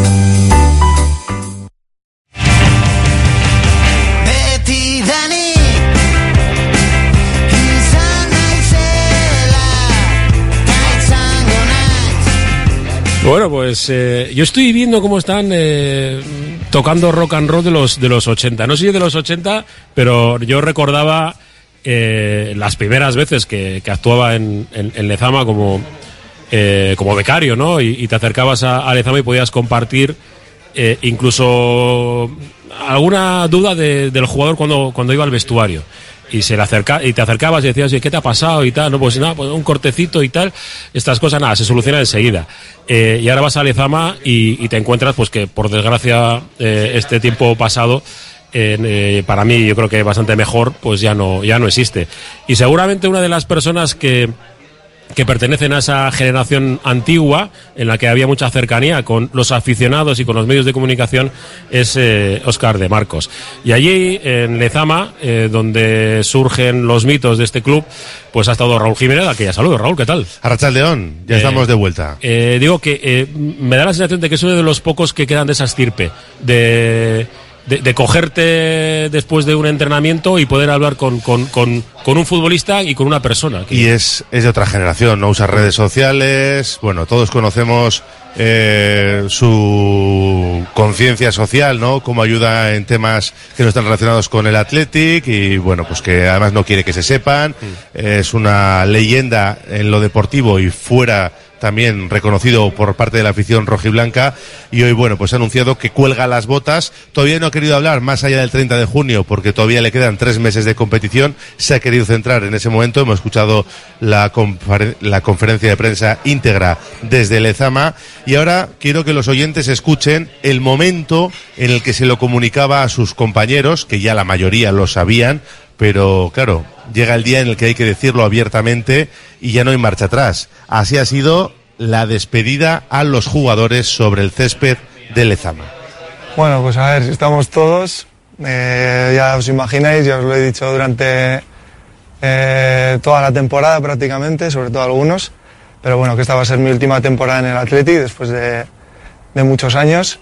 Bueno, pues yo estoy viendo cómo están tocando rock and roll de los 80. No sé si de los 80, pero yo recordaba las primeras veces que actuaba en Lezama como becario, ¿no? Y te acercabas a Lezama y podías compartir incluso alguna duda del jugador cuando iba al vestuario. Y te acercabas y decías, ¿qué te ha pasado? Y tal, no, pues nada, pues un cortecito y tal. Estas cosas, nada, se solucionan enseguida. Y ahora vas a Lezama y te encuentras, pues que por desgracia, este tiempo pasado, para mí, yo creo que bastante mejor, pues ya no existe. Y seguramente una de las personas que pertenecen a esa generación antigua, en la que había mucha cercanía con los aficionados y con los medios de comunicación, es Óscar de Marcos. Y allí, en Lezama, donde surgen los mitos de este club, pues ha estado Raúl Jiménez, al que ya saludo. Raúl, ¿qué tal? Arrachaldeón, ya estamos de vuelta. Digo que me da la sensación de que es uno de los pocos que quedan de esa estirpe, de cogerte después de un entrenamiento y poder hablar con un futbolista y con una persona. Y es de otra generación, no usa redes sociales. Bueno, todos conocemos su conciencia social, ¿no? Cómo ayuda en temas que no están relacionados con el Athletic y bueno, pues que además no quiere que se sepan. Es una leyenda en lo deportivo y fuera también reconocido por parte de la afición rojiblanca, y hoy, bueno, pues ha anunciado que cuelga las botas. Todavía no ha querido hablar más allá del 30 de junio porque todavía le quedan 3 meses de competición. Se ha querido centrar en ese momento. Hemos escuchado la conferencia de prensa íntegra desde Lezama, y ahora quiero que los oyentes escuchen el momento en el que se lo comunicaba a sus compañeros, que ya la mayoría lo sabían, pero claro, llega el día en el que hay que decirlo abiertamente y ya no hay marcha atrás. Así ha sido la despedida a los jugadores sobre el césped de Lezama. Bueno, pues a ver, si estamos todos, ya os imagináis, ya os lo he dicho durante toda la temporada prácticamente, sobre todo algunos, pero bueno, que esta va a ser mi última temporada en el Athletic después de muchos años.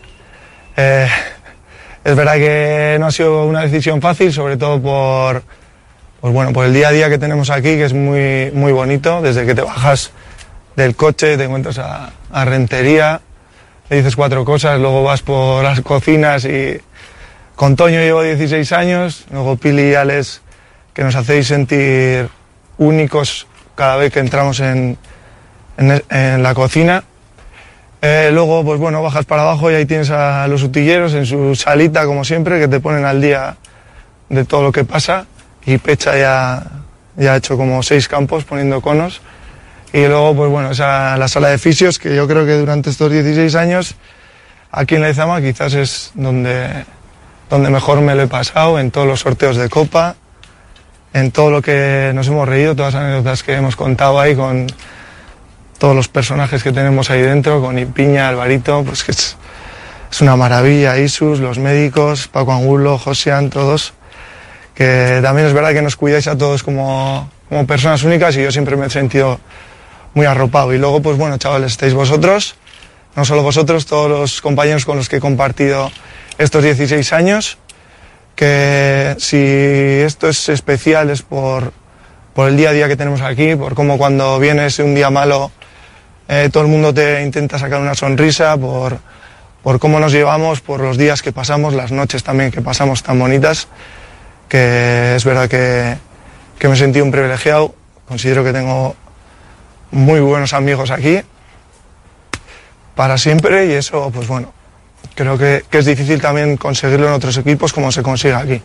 Es verdad que no ha sido una decisión fácil, sobre todo por el día a día que tenemos aquí, que es muy, muy bonito. Desde que te bajas del coche, te encuentras a Rentería, le dices 4 cosas, luego vas por las cocinas y con Toño llevo 16 años, luego Pili y Alex, que nos hacéis sentir únicos cada vez que entramos en la cocina. Luego, pues bueno, bajas para abajo y ahí tienes a los utilleros en su salita, como siempre, que te ponen al día de todo lo que pasa. Y Pecha ya ha hecho como 6 campos poniendo conos. Y luego, pues bueno, la sala de fisios, que yo creo que durante estos 16 años, aquí en Lezama, quizás es donde mejor me lo he pasado, en todos los sorteos de Copa, en todo lo que nos hemos reído, todas las anécdotas que hemos contado ahí con todos los personajes que tenemos ahí dentro, con Ipiña, Alvarito, pues que es una maravilla, Isus, los médicos, Paco Angulo, Josian, todos, que también es verdad que nos cuidáis a todos como personas únicas, y yo siempre me he sentido muy arropado. Y luego, pues bueno, chavales, estáis vosotros, no solo vosotros, todos los compañeros con los que he compartido estos 16 años, que si esto es especial es por el día a día que tenemos aquí, por cómo cuando vienes un día malo todo el mundo te intenta sacar una sonrisa, por cómo nos llevamos, por los días que pasamos, las noches también que pasamos tan bonitas, que es verdad que me he sentido un privilegiado. Considero que tengo muy buenos amigos aquí para siempre, y eso, pues bueno, creo que es difícil también conseguirlo en otros equipos como se consigue aquí.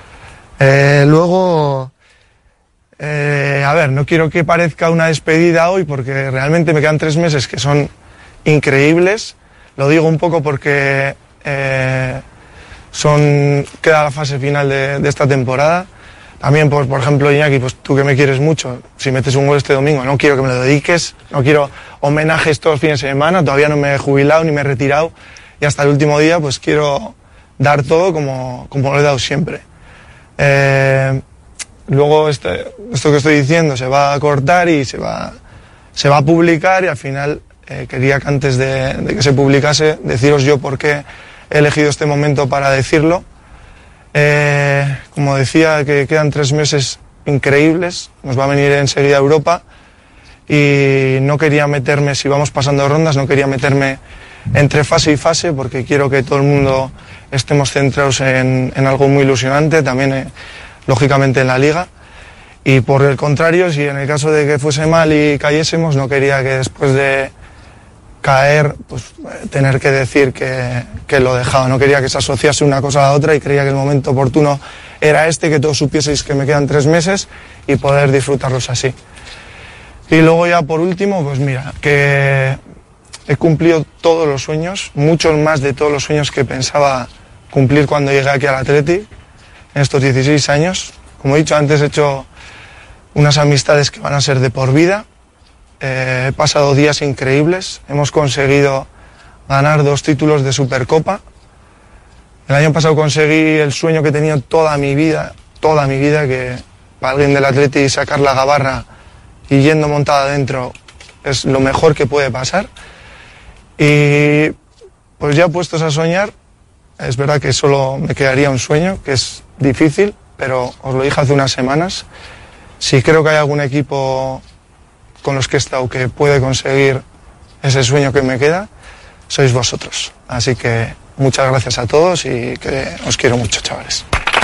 Luego, a ver, no quiero que parezca una despedida hoy porque realmente me quedan 3 meses que son increíbles. Lo digo un poco porque queda la fase final de esta temporada. También, por ejemplo, Iñaki, pues tú que me quieres mucho, si metes un gol este domingo, no quiero que me lo dediques, no quiero homenajes todos los fines de semana, todavía no me he jubilado ni me he retirado, y hasta el último día pues quiero dar todo como lo he dado siempre. Luego esto que estoy diciendo se va a cortar y se va a publicar, y al final quería que antes de que se publicase deciros yo por qué he elegido este momento para decirlo. Como decía, que quedan 3 meses increíbles, nos va a venir enseguida Europa, y no quería meterme, si vamos pasando rondas, no quería meterme entre fase y fase, porque quiero que todo el mundo estemos centrados en algo muy ilusionante, también lógicamente en la Liga. Y por el contrario, si en el caso de que fuese mal y cayésemos, no quería que después de caer, pues tener que decir que lo dejaba. No quería que se asociase una cosa a la otra, y creía que el momento oportuno era que todos supieseis que me quedan 3 meses y poder disfrutarlos así. Y luego ya por último, pues mira, que he cumplido todos los sueños, muchos más de todos los sueños que pensaba cumplir cuando llegué aquí al Athletic en estos 16 años. Como he dicho antes, he hecho unas amistades que van a ser de por vida. He pasado días increíbles, hemos conseguido ganar 2 títulos de Supercopa. El año pasado conseguí el sueño que he tenido toda mi vida, que para alguien del Athletic sacar la gabarra y yendo montada adentro es lo mejor que puede pasar. Y pues ya puestos a soñar, es verdad que solo me quedaría un sueño, que es difícil, pero os lo dije hace unas semanas. Si creo que hay algún equipo con los que he estado que puede conseguir ese sueño que me queda, sois vosotros. Así que muchas gracias a todos y que os quiero mucho, chavales.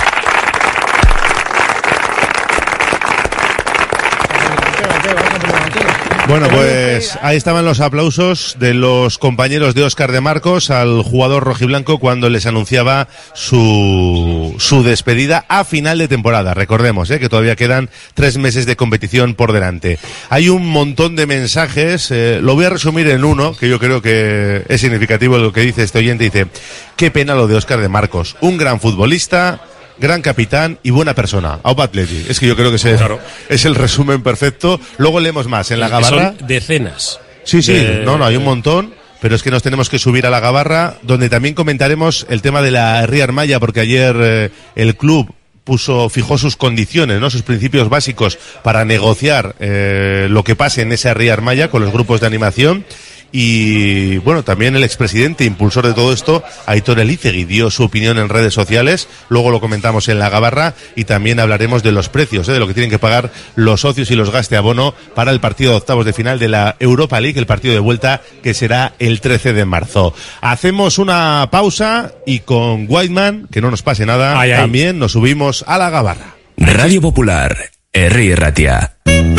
Bueno, pues ahí estaban los aplausos de los compañeros de Óscar de Marcos al jugador rojiblanco cuando les anunciaba su despedida a final de temporada. Recordemos que todavía quedan 3 meses de competición por delante. Hay un montón de mensajes, lo voy a resumir en uno, que yo creo que es significativo de lo que dice este oyente. Dice, qué pena lo de Óscar de Marcos, un gran futbolista, gran capitán y buena persona. Aupa Atleti. Es que yo creo que es el resumen perfecto. Luego leemos más en la Gabarra. Son decenas. Sí, no, hay un montón. Pero es que nos tenemos que subir a la Gabarra, donde también comentaremos el tema de la Ría Armaya, porque ayer el club fijó sus condiciones, ¿no? Sus principios básicos para negociar lo que pase en esa Ría Armaya con los grupos de animación. Y bueno, también el expresidente, impulsor de todo esto, Aitor Elizegui, dio su opinión en redes sociales. Luego lo comentamos en la Gabarra y también hablaremos de los precios, de lo que tienen que pagar los socios y los gaste abono para el partido de octavos de final de la Europa League, el partido de vuelta que será el 13 de marzo. Hacemos una pausa y con Whiteman, que no nos pase nada, también nos subimos a la Gabarra. Radio Popular, Herri Ratia.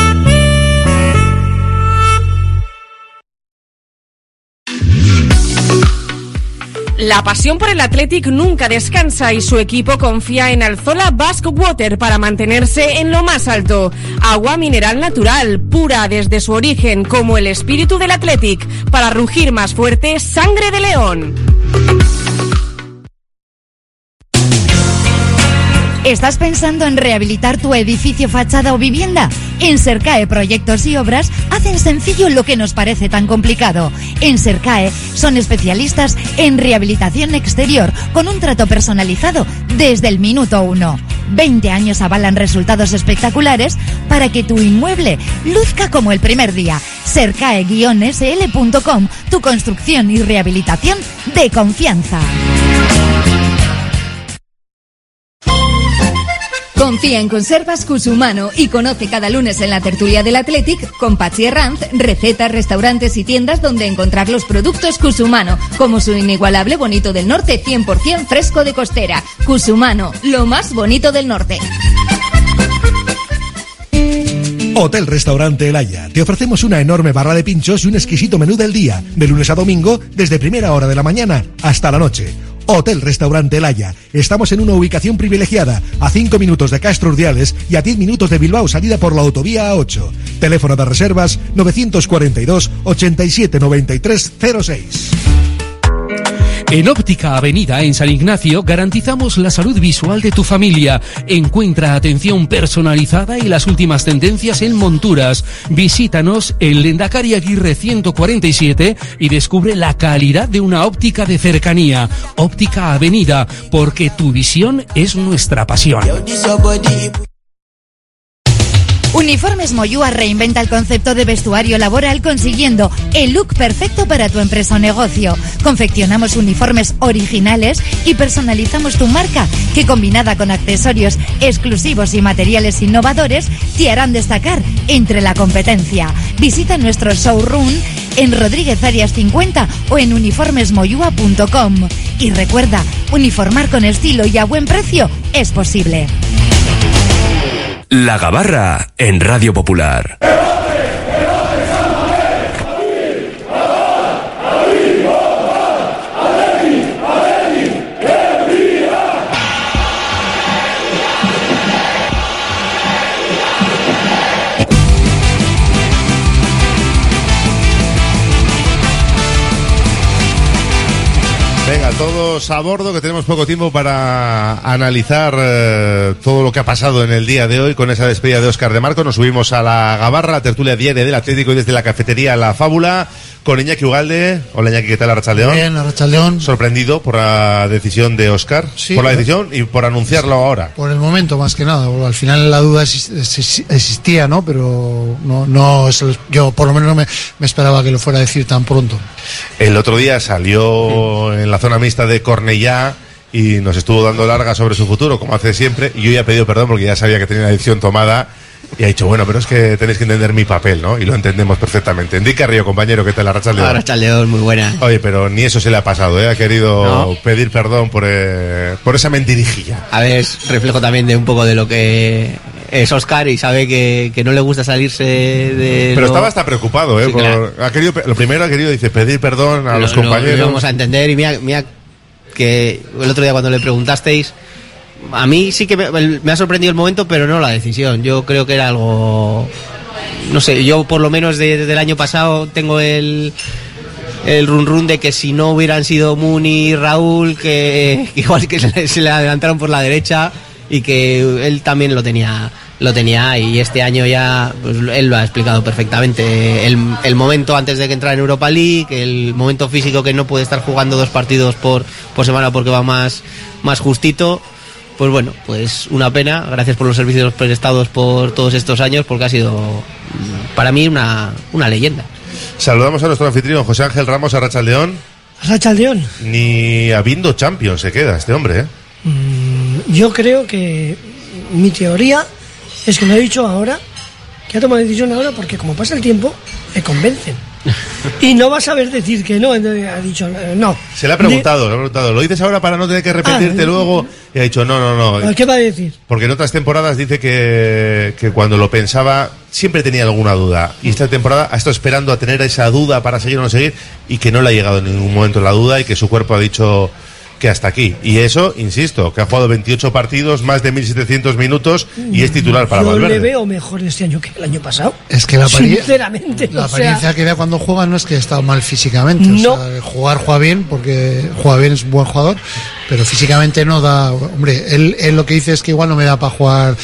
La pasión por el Athletic nunca descansa y su equipo confía en Alzola Basque Water para mantenerse en lo más alto. Agua mineral natural, pura desde su origen, como el espíritu del Athletic. Para rugir más fuerte, sangre de león. ¿Estás pensando en rehabilitar tu edificio, fachada o vivienda? En Sercae Proyectos y Obras hacen sencillo lo que nos parece tan complicado. En Sercae son especialistas en rehabilitación exterior con un trato personalizado desde el minuto 1. 20 años avalan resultados espectaculares para que tu inmueble luzca como el primer día. Sercae-sl.com, tu construcción y rehabilitación de confianza. Confía en Conservas Cusumano y conoce cada lunes en la tertulia del Athletic con Pachi Herranz recetas, restaurantes y tiendas donde encontrar los productos Cusumano, como su inigualable bonito del norte 100% fresco de costera. Cusumano, lo más bonito del norte. Hotel Restaurante El Haya. Te ofrecemos una enorme barra de pinchos y un exquisito menú del día, de lunes a domingo, desde primera hora de la mañana hasta la noche. Hotel Restaurante El Haya. Estamos en una ubicación privilegiada, a 5 minutos de Castro Urdiales y a 10 minutos de Bilbao, salida por la autovía A8. Teléfono de reservas 942 87 93 06. En Óptica Avenida, en San Ignacio, garantizamos la salud visual de tu familia. Encuentra atención personalizada y las últimas tendencias en monturas. Visítanos en Lendakari Aguirre 147 y descubre la calidad de una óptica de cercanía. Óptica Avenida, porque tu visión es nuestra pasión. Uniformes Moyúa reinventa el concepto de vestuario laboral consiguiendo el look perfecto para tu empresa o negocio. Confeccionamos uniformes originales y personalizamos tu marca, que combinada con accesorios exclusivos y materiales innovadores te harán destacar entre la competencia. Visita nuestro showroom en Rodríguez Arias 50 o en uniformesmoyua.com. Y recuerda, uniformar con estilo y a buen precio es posible. La Gabarra en Radio Popular. Venga, todos a bordo, que tenemos poco tiempo para analizar todo lo que ha pasado en el día de hoy con esa despedida de Óscar de Marcos. Nos subimos a la Gabarra, la tertulia diaria del Atlético y desde la cafetería La Fábula con Iñaki Ugalde. Hola Iñaki, ¿qué tal? Arratsaldeón. Bien, Arratsaldeón. Sorprendido por la decisión de Óscar, sí, por la decisión y por anunciarlo ahora. Por el momento, más que nada. Al final la duda existía, ¿no? Pero no yo por lo menos no me esperaba que lo fuera a decir tan pronto. El otro día salió en la zona mixta de Cornellá y nos estuvo dando largas sobre su futuro, como hace siempre, y yo ya he pedido perdón porque ya sabía que tenía la decisión tomada Y ha dicho, bueno, pero es que tenéis que entender mi papel, ¿no? Y lo entendemos perfectamente. Enrique Carrillo, compañero, ¿qué tal? Arratsaldeon. Arratsaldeon, muy buena. Oye, pero ni eso se le ha pasado, ¿eh? Ha querido pedir perdón por esa mentirijilla. A ver, es reflejo también de un poco de lo que es Óscar y sabe que no le gusta salirse de... Pero estaba hasta preocupado, ¿eh? Sí, claro. Lo primero ha querido, dice, pedir perdón a los compañeros. Lo vamos a entender y mira que el otro día cuando le preguntasteis... A mí sí que me ha sorprendido el momento, pero no la decisión. Yo creo que era algo... No sé, yo por lo menos desde el año pasado tengo el run de que si no hubieran sido Muni y Raúl, que igual que se le adelantaron por la derecha y que él también lo tenía y este año ya pues, él lo ha explicado perfectamente. El momento antes de que entrara en Europa League, el momento físico que no puede estar jugando 2 partidos por semana porque va más justito. Pues bueno, pues una pena. Gracias por los servicios prestados por todos estos años, porque ha sido para mí una leyenda. Saludamos a nuestro anfitrión José Ángel Ramos. Arratsaldeon. Arratsaldeon. Ni habiendo Champions se queda este hombre, ¿eh? Yo creo que mi teoría es que lo he dicho ahora, que ha tomado la decisión ahora porque como pasa el tiempo, me convencen. Y no va a saber decir que no, ha dicho no. Se le ha preguntado, ¿lo dices ahora para no tener que arrepentirte luego? Y ha dicho no. ¿Qué va a decir? Porque en otras temporadas dice que cuando lo pensaba siempre tenía alguna duda. Y esta temporada ha estado esperando a tener esa duda para seguir o no seguir y que no le ha llegado en ningún momento la duda y que su cuerpo ha dicho que hasta aquí. Y eso, insisto, que ha jugado 28 partidos, más de 1.700 minutos y es titular para Valverde. Yo le veo mejor este año que el año pasado. Es que la sinceramente, la apariencia que da cuando juega no es que está mal físicamente. No. O sea, juega bien, porque juega bien, es un buen jugador, pero físicamente no da... Hombre, él lo que dice es que igual no me da para jugar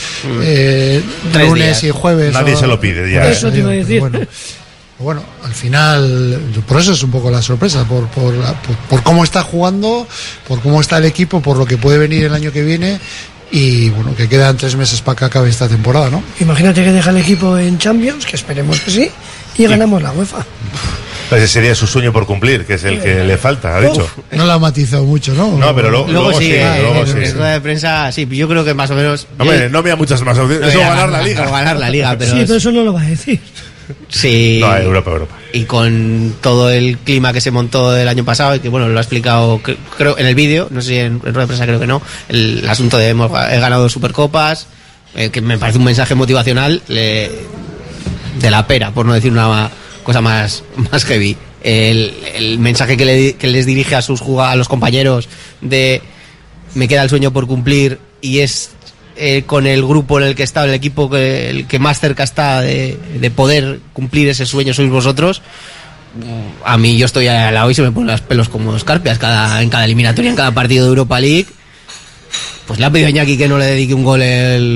lunes días. Y jueves. Nadie se lo pide ya. Eso te iba a decir. Bueno, al final, por eso es un poco la sorpresa, por cómo está jugando, por cómo está el equipo, por lo que puede venir el año que viene y bueno, que quedan 3 meses para que acabe esta temporada, ¿no? Imagínate que deja el equipo en Champions, que esperemos que sí, y ganamos la UEFA. Ese sería su sueño por cumplir, que es el que le falta, ha dicho. No lo ha matizado mucho, ¿no? No, pero luego sí. En rueda de prensa, sí, yo creo que más o menos... Hombre, no me da muchas más opciones. Eso ganar la Liga. Ganar la Liga, pero... Sí, pero eso no lo va a decir. Sí. No, Europa. Y con todo el clima que se montó el año pasado, y que bueno, lo ha explicado, creo, en el vídeo, no sé si en rueda de prensa creo que no, el asunto de he ganado Supercopas, que me parece un mensaje motivacional de la pera, por no decir una cosa más heavy. El mensaje que les dirige a los compañeros de me queda el sueño por cumplir y es con el grupo en el que está, el equipo el que más cerca está de poder cumplir ese sueño sois vosotros. A mí yo estoy al lado y se me ponen los pelos como escarpias en cada eliminatoria, en cada partido de Europa League. Pues le ha pedido a Iñaki que no le dedique un gol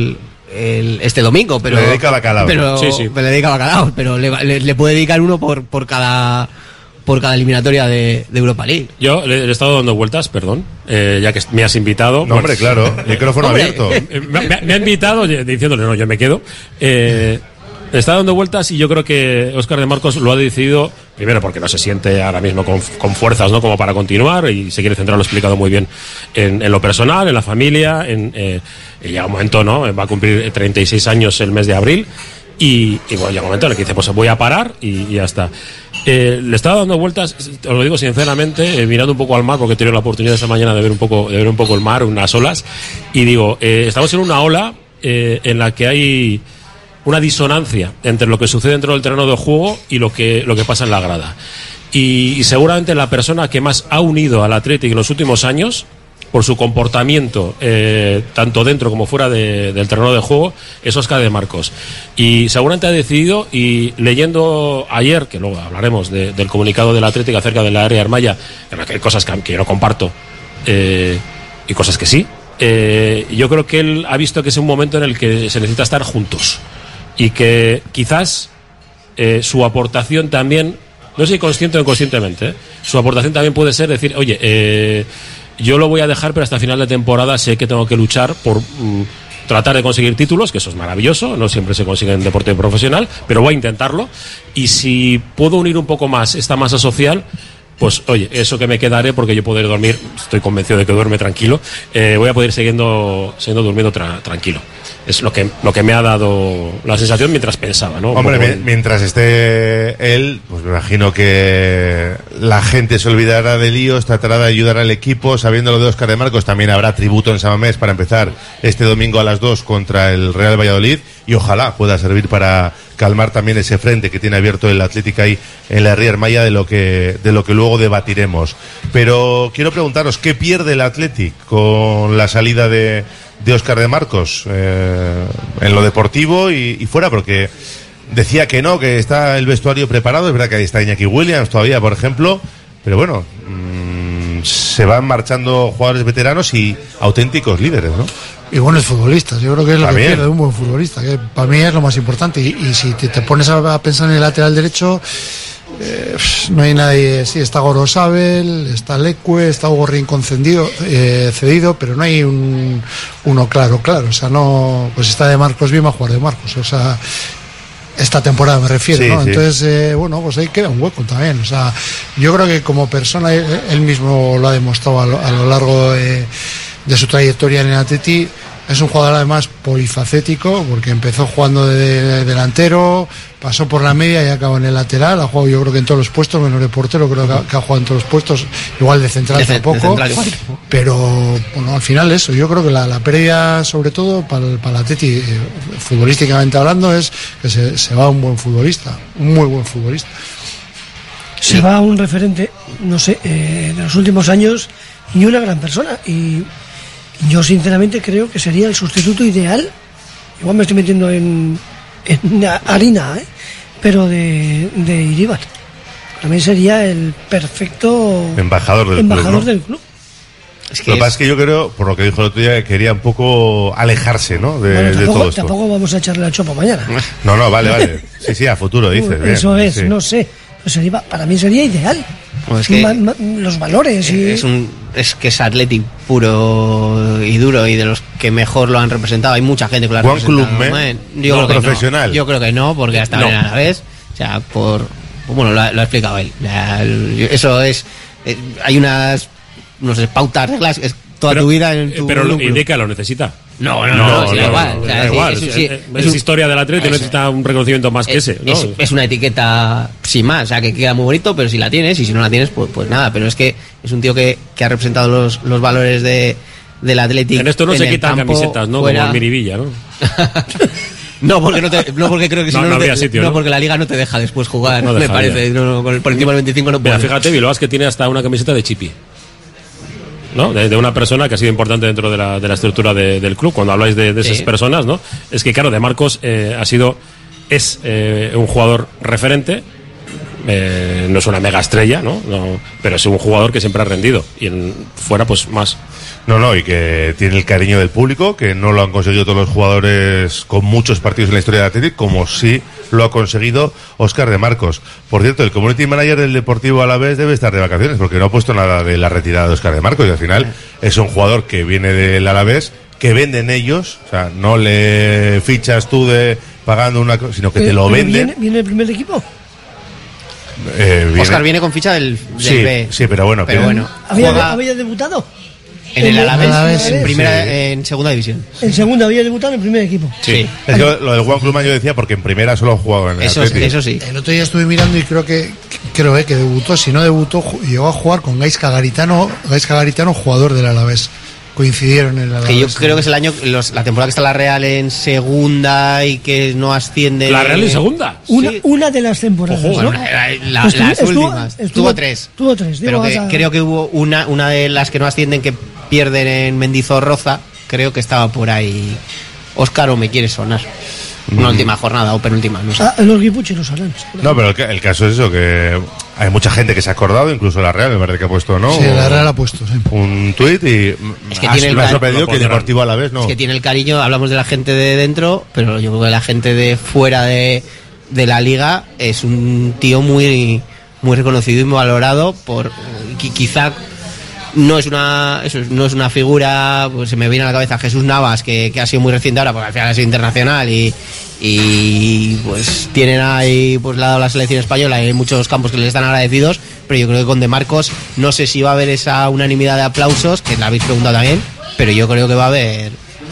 este domingo, pero le dedica bacalao. Sí. Le dedica bacalao, pero le puede dedicar uno por cada eliminatoria de Europa League. Yo le he estado dando vueltas, perdón, ya que me has invitado. No, hombre, claro, micrófono abierto. Me ha invitado diciéndole, no, yo me quedo. Le está dando vueltas y yo creo que Óscar de Marcos lo ha decidido, primero porque no se siente ahora mismo con fuerzas, ¿no?, como para continuar, y se quiere centrar, lo he explicado muy bien, en lo personal, en la familia, y llega un momento, ¿no?, va a cumplir 36 años el mes de abril, y bueno, llega un momento en el que dice, pues voy a parar y ya está. Le estaba dando vueltas, os lo digo sinceramente, mirando un poco al mar, porque he tenido la oportunidad esta mañana de ver un poco el mar, unas olas, y digo, estamos en una ola en la que hay una disonancia entre lo que sucede dentro del terreno de juego y lo que pasa en la grada. Y seguramente la persona que más ha unido al Athletic en los últimos años, por su comportamiento, tanto dentro como fuera del terreno de juego, es Óscar de Marcos. Y seguramente ha decidido, y leyendo ayer, que luego hablaremos del comunicado del Athletic acerca de la área Armaya, en la que hay cosas que yo no comparto, y cosas que sí, yo creo que él ha visto que es un momento en el que se necesita estar juntos. Y que quizás su aportación también, no sé si consciente o inconscientemente, su aportación también puede ser decir, oye, yo lo voy a dejar, pero hasta final de temporada sé que tengo que luchar por tratar de conseguir títulos, que eso es maravilloso, no siempre se consigue en deporte profesional, pero voy a intentarlo, y si puedo unir un poco más esta masa social, pues oye, eso que me quedaré, porque yo podré dormir, estoy convencido de que duerme tranquilo, voy a poder seguir durmiendo tranquilo. Es lo que me ha dado la sensación mientras pensaba, ¿no? Hombre, mientras esté él, pues me imagino que la gente se olvidará de líos, tratará de ayudar al equipo, sabiendo lo de Óscar de Marcos. También habrá tributo en San Mamés para empezar este domingo a las 2 contra el Real Valladolid, y ojalá pueda servir para calmar también ese frente que tiene abierto el Athletic ahí en la Ría Maya, de lo que luego debatiremos. Pero quiero preguntaros, ¿qué pierde el Athletic con la salida de Óscar de Marcos en lo deportivo y fuera? Porque decía que no, que está el vestuario preparado. Es verdad que ahí está Iñaki Williams todavía, por ejemplo, pero bueno, se van marchando jugadores veteranos y auténticos líderes, ¿no? Y buenos futbolistas, yo creo que es lo que pierde un buen futbolista, que para mí es lo más importante. Y si te pones a pensar en el lateral derecho, no hay nadie. Sí, está Gorosabel, está Leque, está Hugo Rincón cedido, pero no hay uno claro. O sea, no, pues está de Marcos, bien va a jugar de Marcos. O sea, esta temporada me refiero, sí, ¿no? Sí. Entonces, bueno, pues ahí queda un hueco también. O sea, yo creo que como persona, él mismo lo ha demostrado a lo largo de su trayectoria en el Atleti. Es un jugador además polifacético, porque empezó jugando de delantero, pasó por la media y acabó en el lateral. Ha jugado, yo creo que en todos los puestos, menos de portero, creo que ha jugado en todos los puestos, igual de central tampoco. Pero bueno, al final eso, yo creo que la pérdida, sobre todo para el Atleti, futbolísticamente hablando, es que se va un buen futbolista, un muy buen futbolista. Se va un referente, no sé, de los últimos años, y una gran persona. Y yo sinceramente creo que sería el sustituto ideal, igual me estoy metiendo en harina, pero de Iríbar. También sería el perfecto embajador del club. Es que lo que pasa es que yo creo, por lo que dijo el otro día, que quería un poco alejarse, ¿no? De todo esto. Tampoco vamos a echarle la chopa mañana. No, vale. Sí, a futuro dices. Eso bien, es, sí. No sé. Para mí sería ideal. Pues es que los valores es que es Athletic puro y duro, y de los que mejor lo han representado. Hay mucha gente que lo ha representado. Yo creo profesional. Yo creo que no, porque hasta ahora a la vez, o sea, bueno, lo ha explicado él. Eso es, hay unas, no sé, pautas, reglas, es toda tu vida en tu pero Indica lo necesita. No, da igual. Es historia del Atleti, no necesita un reconocimiento más que ese, ¿no? Es una etiqueta sin más, o sea, que queda muy bonito, pero si la tienes, y si no la tienes, pues nada. Pero es que es un tío que ha representado los valores del Atleti. En esto no se quitan camisetas, ¿no? Fuera... Como el Miribilla, ¿no? No, porque creo que si no, porque la liga no te deja después jugar, me parece. Por encima del 25 no puedes. Fíjate, Bilbao es que tiene hasta una camiseta de Chipi, ¿no? De una persona que ha sido importante dentro de la estructura del club. Cuando habláis de esas personas, ¿no? Es que claro, de Marcos es un jugador referente, no es una mega estrella, ¿no? Pero es un jugador que siempre ha rendido, y fuera pues más. Y que tiene el cariño del público, que no lo han conseguido todos los jugadores con muchos partidos en la historia de Athletic, como sí lo ha conseguido Óscar de Marcos. Por cierto, el community manager del Deportivo Alavés debe estar de vacaciones, porque no ha puesto nada de la retirada de Óscar de Marcos, y al final es un jugador que viene del Alavés, que venden ellos, o sea, no le fichas tú pagando una cosa, sino que te lo venden. ¿Viene el primer equipo? Óscar viene con ficha del B. Sí, pero bueno. ¿Había debutado? En el Alavés, en segunda división. En segunda había debutado en el primer equipo. Sí. Es que lo del Juan Clubman yo decía, porque en primera solo jugaba en el Athletic. Eso sí. El otro día estuve mirando y creo que debutó. Si no debutó, llegó a jugar con Gaisca Garitano, jugador del Alavés. Coincidieron en el Alavés. Que yo creo que es el año, la temporada que está la Real en segunda y que no asciende. ¿La Real en segunda? Una de las temporadas. Ojo, ¿no? Las últimas. Tuvo tres. Pero creo que hubo una de las que no ascienden, que pierden en Mendizorroza. Creo que estaba por ahí Óscar, o me quiere sonar. Una última jornada o penúltima, no sé. Los Guipuchi los harán. No, pero el caso es eso, que hay mucha gente que se ha acordado, incluso la Real, me parece que ha puesto, ¿no? Sí, la Real ha puesto, sí. Un tuit, y es que me ha sorprendido que el Deportivo Alavés no. Es que tiene el cariño, hablamos de la gente de dentro, pero yo creo que la gente de fuera de la liga es un tío muy, muy reconocido y muy valorado por quizá. No es una figura, pues se me viene a la cabeza Jesús Navas, que ha sido muy reciente ahora, porque al final ha sido internacional, y pues tienen ahí, pues le ha dado la selección española, y hay muchos campos que les están agradecidos, pero yo creo que con De Marcos no sé si va a haber esa unanimidad de aplausos, que la habéis preguntado también, pero yo creo que va a haber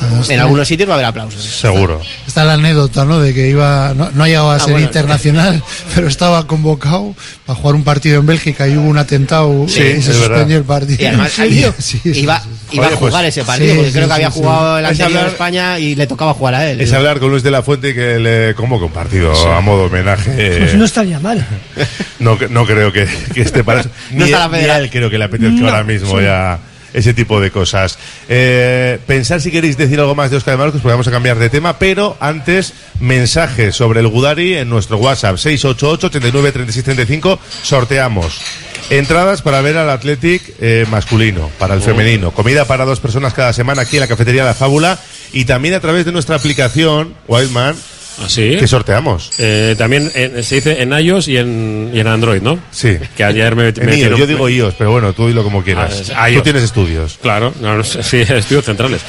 En algunos sitios va a haber aplausos. Seguro. Está la anécdota, ¿no? De que no ha llegado a ser internacional, pero estaba convocado para jugar un partido en Bélgica y hubo un atentado y se suspendió el partido. Y además iba a jugar ese partido, porque creo que había jugado el anterior España y le tocaba jugar a él. Es hablar con Luis de la Fuente que le convoca un partido a modo homenaje. Pues no estaría mal. No creo que esté para eso. No está la federación. Ni a él creo que le apetezca ahora mismo ya ese tipo de cosas. Pensad si queréis decir algo más de Óscar de Marcos, porque vamos a cambiar de tema, pero antes, mensaje sobre el Gudari en nuestro WhatsApp 688-89-3635. Sorteamos entradas para ver al Athletic masculino, para el femenino, comida para 2 personas cada semana aquí en la cafetería La Fábula, y también a través de nuestra aplicación Wildman. ¿Así? ¿Qué sorteamos? También se dice en iOS y en Android, ¿no? Sí. Que ayer me iOS, yo digo iOS, pero bueno, tú dilo como quieras. Tú tienes estudios. Claro, sí, estudios centrales.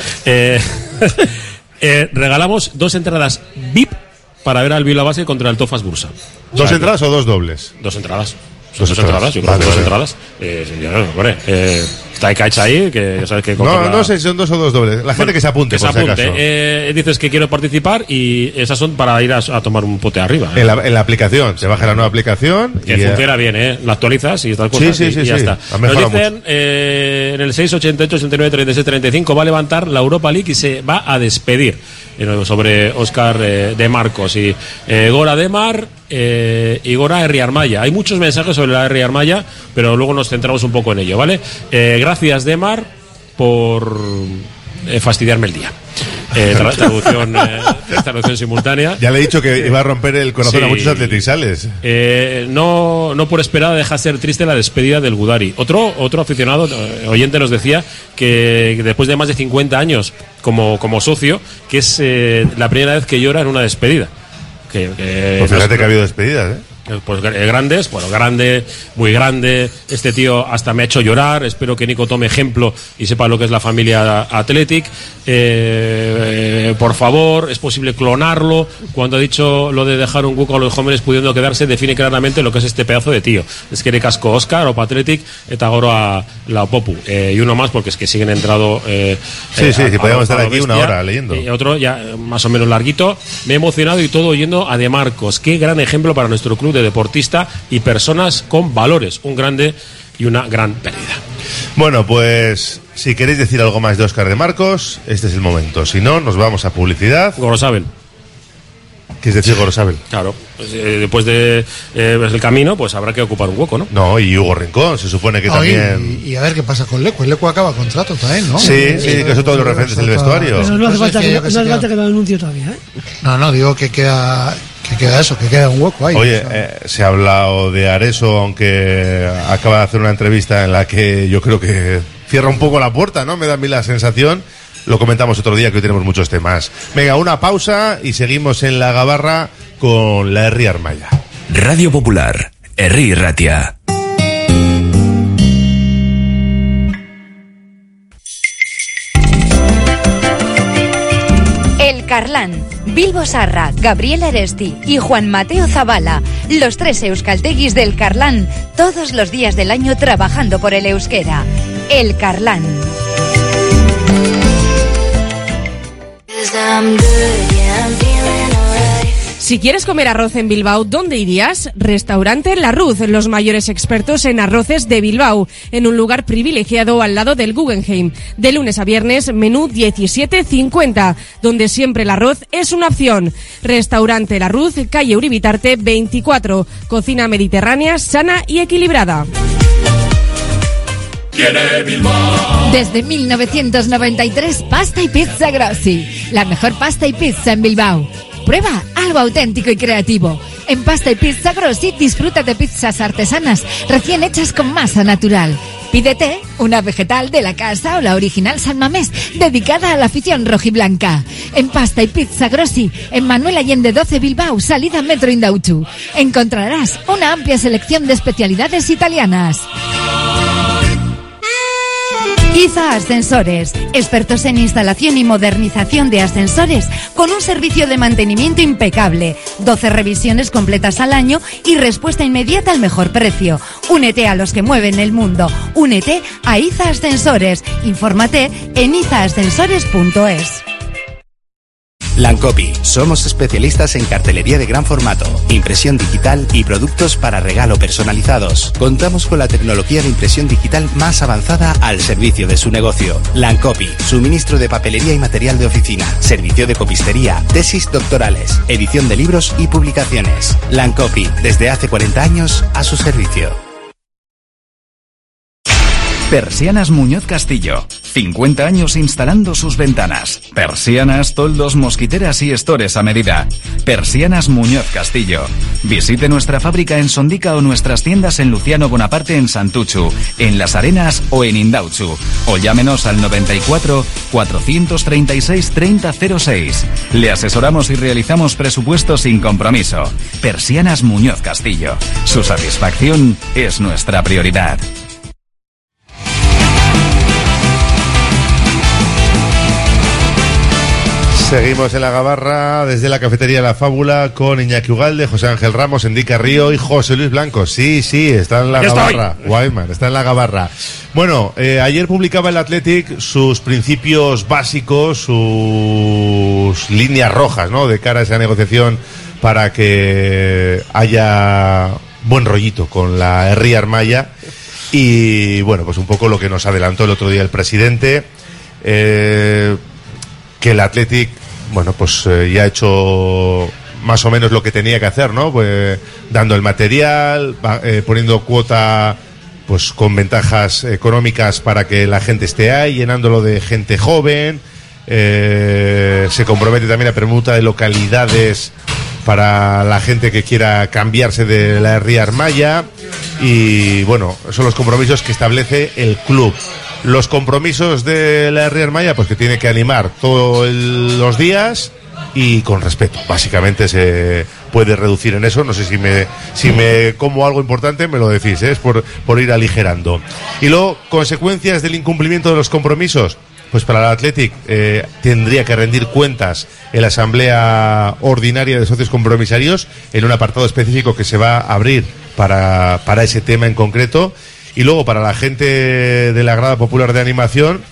Regalamos 2 entradas VIP para ver al Bilbao Basket contra el Tofas Bursa. ¿2 entradas o 2 dobles? 2 entradas. Son 2 entradas, yo creo que 2 entradas. Está hecha ahí, que ya sabes que... No sé si son 2 o 2 dobles. La gente que se apunte, por si acaso. Dices que quiero participar y esas son para ir a tomar un pote arriba. En la aplicación, se baja la nueva aplicación. Que funciona bien, la actualizas y tal cosa. Sí, ya está. Nos dicen en el 688 89 36 35 va a levantar la Europa League y se va a despedir. Sobre Óscar de Marcos y Gora Demar y Gora Herri Armaya. Hay muchos mensajes sobre la Herri Armaya, pero luego nos centramos un poco en ello, ¿vale? Gracias, Demar, por fastidiarme el día. Traducción simultánea. Ya le he dicho que iba a romper el corazón a muchos atletisales. No por esperar deja ser triste la despedida del Gudari. Otro aficionado, oyente, nos decía que después de más de 50 años como socio, que es la primera vez que llora en una despedida. Pues fíjate que ha habido despedidas, Pues grandes, grande, muy grande. Este tío hasta me ha hecho llorar. Espero que Nico tome ejemplo y sepa lo que es la familia Athletic. Por favor, es posible clonarlo. Cuando ha dicho lo de dejar un hueco a los jóvenes pudiendo quedarse, define claramente lo que es este pedazo de tío. Es que le casco Óscar o Athletic eta goro a la Popu. Y uno más porque es que siguen entrado. Sí, podríamos estar aquí una hora leyendo. Otro ya más o menos larguito. Me he emocionado y todo oyendo a De Marcos. Qué gran ejemplo para nuestro club de deportista y personas con valores. Un grande y una gran pérdida. Bueno, pues si queréis decir algo más de Óscar de Marcos, este es el momento. Si no, nos vamos a publicidad. Gorosabel. ¿Qué es decir Gorosabel? Claro, pues, después de el camino, pues habrá que ocupar un hueco, ¿no? No, y Hugo Rincón, se supone que también... Y a ver qué pasa con Lecu. El Lecu acaba contrato también, ¿no? Sí, que son todos los referentes del vestuario. Pero no hace falta que lo anuncie todavía, No, digo que queda un hueco ahí. Oye, se ha hablado de Areso, aunque acaba de hacer una entrevista en la que yo creo que cierra un poco la puerta, ¿no? Me da a mí la sensación. Lo comentamos otro día, que hoy tenemos muchos temas. Venga, una pausa y seguimos en la gabarra con la Herri Armaya. Radio Popular, Herri Ratia. El Carlán, Bilbo Sarra, Gabriel Aresti y Juan Mateo Zabala, los 3 euskalteguis del Carlán, todos los días del año trabajando por el euskera. El Carlán. Si quieres comer arroz en Bilbao, ¿dónde irías? Restaurante La Ruz, los mayores expertos en arroces de Bilbao, en un lugar privilegiado al lado del Guggenheim. De lunes a viernes, menú 17,50, donde siempre el arroz es una opción. Restaurante La Ruz, calle Uribitarte 24, cocina mediterránea, sana y equilibrada. Desde 1993, Pasta y Pizza Grossi, la mejor pasta y pizza en Bilbao. Prueba algo auténtico y creativo. En Pasta y Pizza Grossi disfruta de pizzas artesanas recién hechas con masa natural. Pídete una vegetal de la casa o la original San Mamés, dedicada a la afición rojiblanca. En Pasta y Pizza Grossi, en Manuel Allende 12 Bilbao, salida Metro Indauchu, encontrarás una amplia selección de especialidades italianas. IZA Ascensores, expertos en instalación y modernización de ascensores, con un servicio de mantenimiento impecable, 12 revisiones completas al año y respuesta inmediata al mejor precio. Únete a los que mueven el mundo, únete a IZA Ascensores, infórmate en izaascensores.es. Lancopy. Somos especialistas en cartelería de gran formato, impresión digital y productos para regalo personalizados. Contamos con la tecnología de impresión digital más avanzada al servicio de su negocio. Lancopy. Suministro de papelería y material de oficina. Servicio de copistería. Tesis doctorales. Edición de libros y publicaciones. Lancopy. Desde hace 40 años a su servicio. Persianas Muñoz Castillo. 50 años instalando sus ventanas. Persianas, toldos, mosquiteras y estores a medida. Persianas Muñoz Castillo. Visite nuestra fábrica en Sondica o nuestras tiendas en Luciano Bonaparte en Santuchu, en Las Arenas o en Indauchu. O llámenos al 94 436 3006. Le asesoramos y realizamos presupuestos sin compromiso. Persianas Muñoz Castillo. Su satisfacción es nuestra prioridad. Seguimos en la Gabarra desde la cafetería La Fábula con Iñaki Ugalde, José Ángel Ramos, Endica Río y José Luis Blanco. Sí, está en la Gabarra. Guayman, está en la Gabarra. Bueno, ayer publicaba el Athletic sus principios básicos, sus líneas rojas, ¿no? De cara a esa negociación para que haya buen rollito con la Herri Armaya. Y bueno, pues un poco lo que nos adelantó el otro día el presidente, que el Athletic, bueno, pues ya ha hecho más o menos lo que tenía que hacer, ¿no? Pues dando el material, poniendo cuota, pues con ventajas económicas para que la gente esté ahí, llenándolo de gente joven, se compromete también a permuta de localidades para la gente que quiera cambiarse de la Herri Armaya, y bueno, son los compromisos que establece el club. Los compromisos de la Herri Armaya, pues que tiene que animar todos los días y con respeto. Básicamente se puede reducir en eso. No sé si me como algo importante, me lo decís, es por ir aligerando. Y luego, consecuencias del incumplimiento de los compromisos. Pues para el Athletic tendría que rendir cuentas en la asamblea ordinaria de socios compromisarios en un apartado específico que se va a abrir para ese tema en concreto. Y luego para la gente de la grada popular de animación,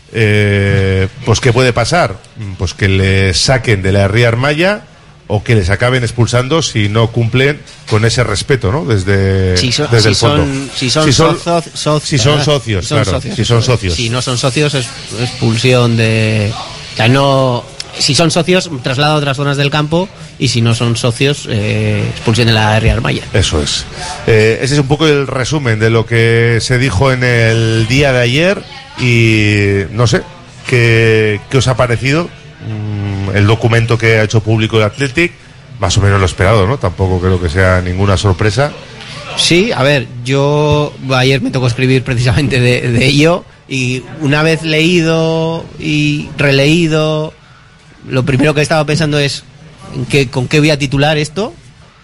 pues ¿qué puede pasar? Pues que les saquen de la Herri Armaya o que les acaben expulsando si no cumplen con ese respeto, ¿no? Desde el fondo. Si son socios, claro. Si son socios. Si no son socios, es expulsión de... O sea, no... Si son socios, traslado a otras zonas del campo, y si no son socios, expulsión de la Herri Armaya. Eso es. Ese es un poco el resumen de lo que se dijo en el día de ayer, y no sé, ¿qué os ha parecido el documento que ha hecho público el Athletic? Más o menos lo esperado, ¿no? Tampoco creo que sea ninguna sorpresa. Sí, a ver, yo ayer me tocó escribir precisamente de ello, y una vez leído y releído, lo primero que estaba pensando es con qué voy a titular esto,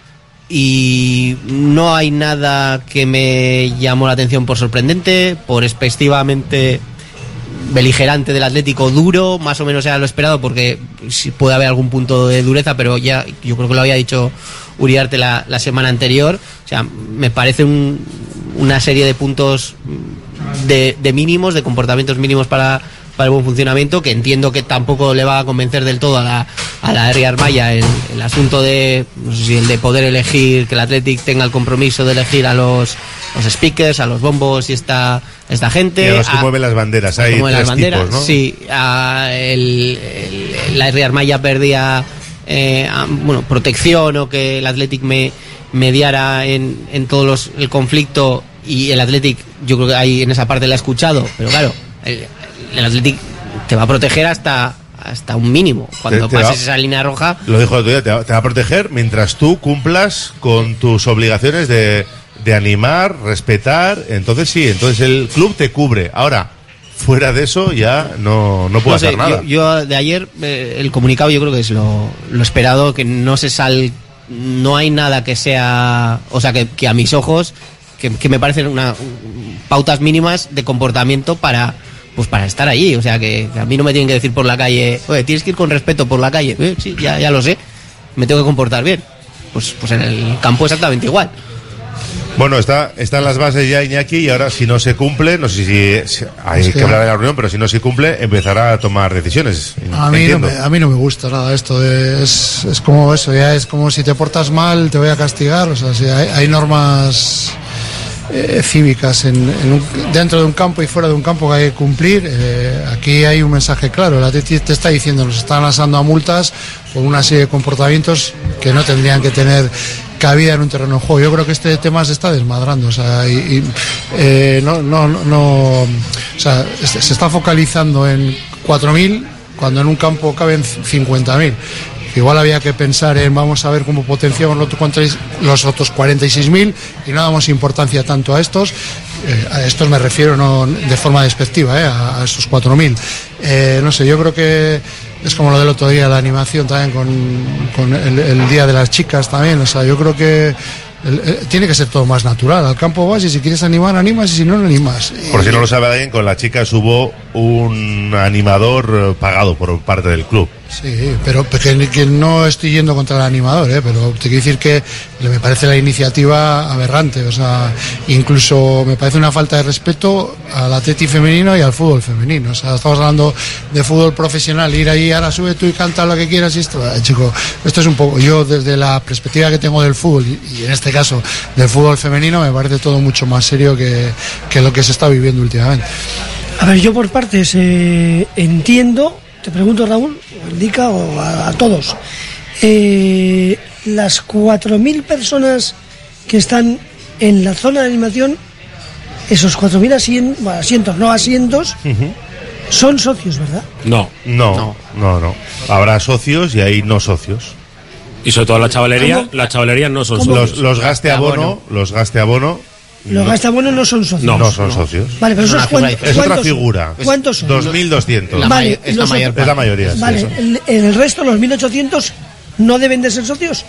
y no hay nada que me llamó la atención por sorprendente, por excesivamente beligerante del Atlético, duro, más o menos era lo esperado, porque sí puede haber algún punto de dureza, pero ya yo creo que lo había dicho Uriarte la semana anterior. O sea, me parece una serie de puntos de mínimos, de comportamientos mínimos para el buen funcionamiento, que entiendo que tampoco le va a convencer del todo a la Herri Armaya el asunto de, no sé si el de poder elegir, que el Athletic tenga el compromiso de elegir a los speakers, a los bombos y esta gente. Y a los que mueven las banderas, hay tres tipos, ¿no? Sí, la Herri Armaya perdía protección, o que el Athletic mediara en todos el conflicto, y el Athletic, yo creo que ahí en esa parte la he escuchado, pero claro, el Athletic te va a proteger hasta un mínimo. Cuando pases esa línea roja, lo dijo el otro día, te va a proteger mientras tú cumplas con tus obligaciones de animar, respetar. Entonces el club te cubre. Ahora, fuera de eso ya no puedo hacer nada. Yo de ayer, el comunicado yo creo que es lo esperado, que no hay nada que sea, o sea, que a mis ojos, que me parecen pautas mínimas de comportamiento para estar allí. O sea, que a mí no me tienen que decir por la calle, oye, tienes que ir con respeto por la calle. Sí, ya lo sé, me tengo que comportar bien. Pues en el campo exactamente igual. Bueno, están las bases ya, Iñaki, y ahora si no se cumple, no sé si hay que hablar de la reunión, pero si no se cumple, empezará a tomar decisiones. A mí no me gusta nada esto. Es como eso, ya es como si te portas mal, te voy a castigar. O sea, si hay normas cívicas dentro de un campo y fuera de un campo que hay que cumplir. Aquí hay un mensaje claro. La TT te está diciendo, nos están lanzando a multas por una serie de comportamientos que no tendrían que tener cabida en un terreno de juego. Yo creo que este tema se está desmadrando, o sea, o sea, se está focalizando en 4.000 cuando en un campo caben 50.000. Igual había que pensar en vamos a ver cómo potenciamos los otros 46.000 y no damos importancia tanto a estos. A estos me refiero no de forma despectiva, a estos 4.000. No sé, yo creo que es como lo del otro día, la animación también con el Día de las Chicas también. O sea, yo creo que tiene que ser todo más natural. Al campo vas y si quieres animar, animas, y si no, no animas. Por si no lo sabe alguien, con las chicas hubo un animador pagado por parte del club. Sí, pero que no estoy yendo contra el animador, pero te quiero decir que me parece la iniciativa aberrante. O sea, incluso me parece una falta de respeto al atleti femenino y al fútbol femenino. O sea, estamos hablando de fútbol profesional, ir ahí, ahora sube tú y canta lo que quieras y esto, chico, esto es un poco, yo desde la perspectiva que tengo del fútbol y en este caso del fútbol femenino, me parece todo mucho más serio que lo que se está viviendo últimamente. A ver, yo por partes entiendo. Te pregunto, Raúl, o indica, o a todos, las 4.000 personas que están en la zona de animación, esos 4.000 asientos, no asientos, son socios, ¿verdad? No. Habrá socios y hay no socios. Y sobre todo la chavalería no son socios. Los gaste abono. Los gaste abono no son socios. No son socios. Vale, pero eso es otra figura. ¿Cuántos son? 2.200. Vale, es la mayoría. Vale, el resto, los 1.800, ¿no deben de ser socios?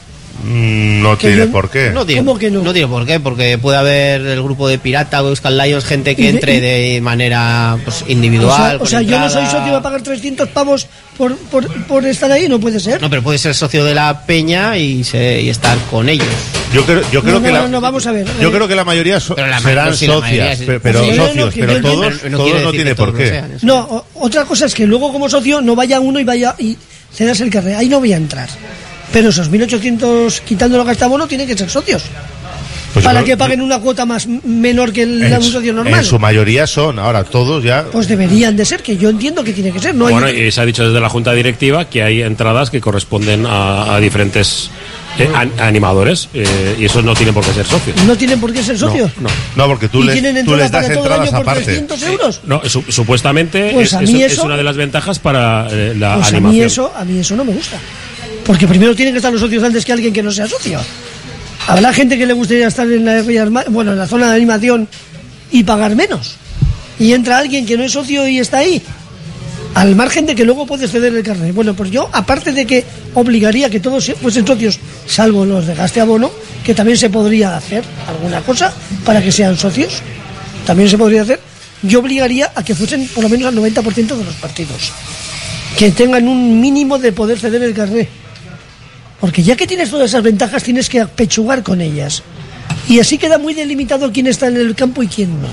No tiene por qué. ¿Cómo que no? No tiene por qué, porque puede haber el grupo de Pirata o Euskal Lions, gente que entre de manera individual. O sea, yo no soy socio, voy a pagar 300 pavos por estar ahí, no puede ser. No, pero puede ser socio de la peña y estar con ellos. Yo creo que vamos a ver. Yo creo que la mayoría serán socias, pero socios, pero todos no tiene por qué. No, otra cosa es que luego como socio no vaya uno y cedas el carnet, ahí no voy a entrar. Pero esos 1.800, quitando los gastabono, tienen que ser socios. Pues para que paguen una cuota menor que un socio normal. En su mayoría son, ahora todos ya. Pues deberían de ser, que yo entiendo que tiene que ser. Y se ha dicho desde la Junta Directiva que hay entradas que corresponden a diferentes animadores, y esos no tienen por qué ser socios. ¿No tienen por qué ser socios? No, porque tú les das entradas aparte. 300 euros? No, supuestamente pues es una de las ventajas para la pues animación. A mí eso no me gusta. Porque primero tienen que estar los socios antes que alguien que no sea socio. Habrá gente que le gustaría estar en la zona de animación y pagar menos. Y entra alguien que no es socio y está ahí. Al margen de que luego puedes ceder el carnet. Bueno, pues yo, aparte de que obligaría que todos fuesen socios, salvo los de gaste abono, que también se podría hacer alguna cosa para que sean socios, también se podría hacer, yo obligaría a que fuesen por lo menos al 90% de los partidos. Que tengan un mínimo de poder ceder el carnet. Porque ya que tienes todas esas ventajas, tienes que apechugar con ellas. Y así queda muy delimitado quién está en el campo y quién no.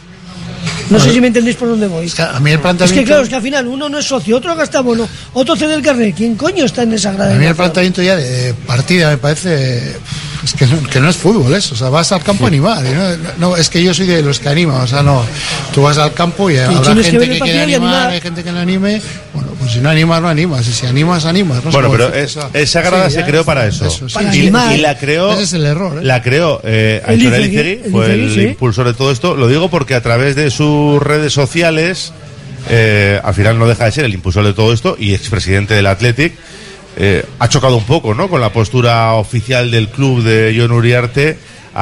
No sé si me entendéis por dónde voy. Es que a mí el planteamiento... Es que claro, es que al final uno no es socio, otro gasta bono, otro cede el carnet. ¿Quién coño está en esa grada? A mí el planteamiento ya de partida me parece... Es que no es fútbol eso, o sea, vas al campo a animar. No, es que yo soy de los que animan, o sea, no. Tú vas al campo y habrá gente que quiere animar, hay gente que no anime. Bueno, pues si no animas, no animas. Y si animas, animas. No bueno, pero esa grada se creó para eso. Y la creó... Ese es el error. La creó Aitor Elizegi, fue el impulsor de todo esto. Lo digo porque a través de sus redes sociales, al final no deja de ser el impulsor de todo esto y expresidente del Athletic. Ha chocado un poco, ¿no?, con la postura oficial del club de Jon Uriarte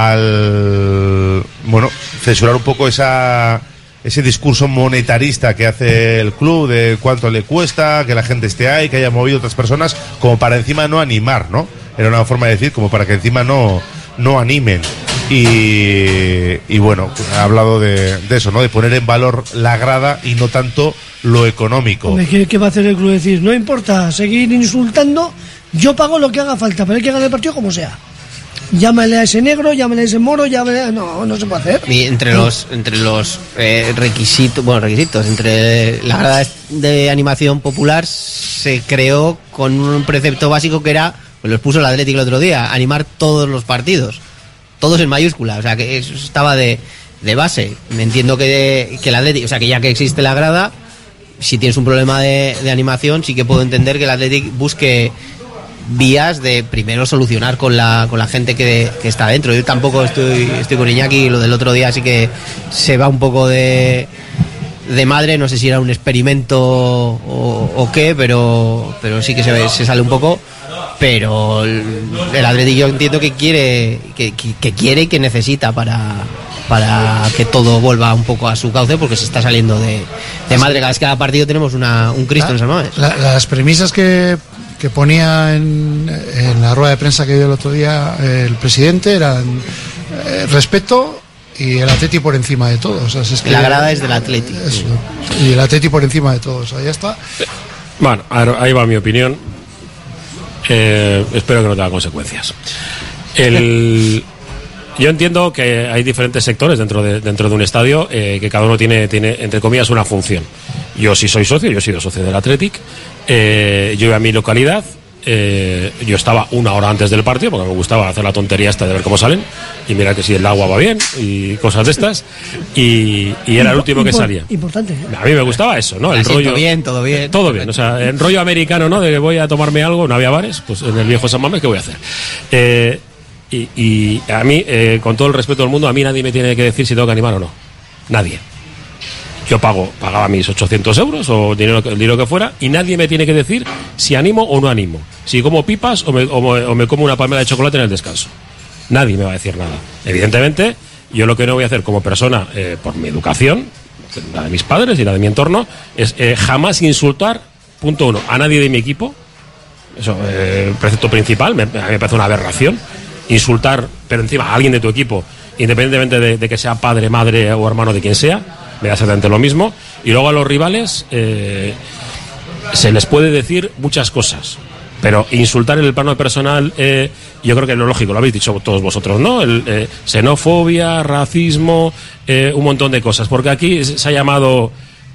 al, censurar un poco ese discurso monetarista que hace el club de cuánto le cuesta que la gente esté ahí, que haya movido otras personas, como para encima no animar, ¿no? Era una forma de decir como para que encima no animen. Y bueno, ha hablado de eso, ¿no?, de poner en valor la grada y no tanto lo económico. ¿Qué va a hacer el club? Decir, no importa seguir insultando, yo pago lo que haga falta, pero hay que ganar el partido como sea. llámale a ese negro, llámale a ese moro, no se puede hacer. Y entre los requisitos, entre la grada de animación popular se creó con un precepto básico que era, pues los puso el Atlético el otro día, animar todos los partidos, todos en mayúscula, o sea que eso estaba de base. Me entiendo que el Atlético, o sea que ya que existe la grada, si tienes un problema de animación, sí que puedo entender que el Atlético busque vías de primero solucionar con la gente que está dentro. Yo tampoco estoy con Iñaki, lo del otro día sí que se va un poco de madre, no sé si era un experimento o qué, pero sí que se sale un poco. Pero el Atlético yo entiendo que quiere y que necesita para que todo vuelva un poco a su cauce, porque se está saliendo de madre. Cada partido tenemos un Cristo en San Mamés. Las premisas que ponía en la rueda de prensa que dio el otro día el presidente eran respeto y el Atleti por encima de todo. O sea, es que la grada es del Atleti. Y el Atleti por encima de todo. O sea, ya está. Bueno, ahí va mi opinión. Espero que no tenga consecuencias. Yo entiendo que hay diferentes sectores dentro de un estadio, que cada uno tiene entre comillas una función. Yo sí soy socio, yo he sido socio del Athletic. Yo iba a mi localidad, yo estaba una hora antes del partido porque me gustaba hacer la tontería esta de ver cómo salen y mirar que si el agua va bien y cosas de estas, y era el último que salía. Importante, ¿eh? A mí me gustaba eso, ¿no? El rollo todo bien, o sea, el rollo americano, ¿no? De que voy a tomarme algo, no había bares, pues en el viejo San Mamés, ¿qué voy a hacer? Y a mí, con todo el respeto del mundo, a mí nadie me tiene que decir si tengo que animar o no. Nadie. Yo pagaba mis 800 euros o el dinero que fuera, y nadie me tiene que decir si animo o no animo, si como pipas o me como una palmera de chocolate en el descanso. Nadie me va a decir nada. Evidentemente, yo lo que no voy a hacer como persona, por mi educación, la de mis padres y la de mi entorno, es jamás insultar, punto uno, a nadie de mi equipo. Eso, precepto principal, a mí me parece una aberración. Insultar, pero encima a alguien de tu equipo, independientemente de que sea padre, madre o hermano de quien sea, me da exactamente lo mismo. Y luego a los rivales se les puede decir muchas cosas, pero insultar en el plano personal, yo creo que es lo lógico, lo habéis dicho todos vosotros, ¿no? Xenofobia, racismo, un montón de cosas, porque aquí se ha llamado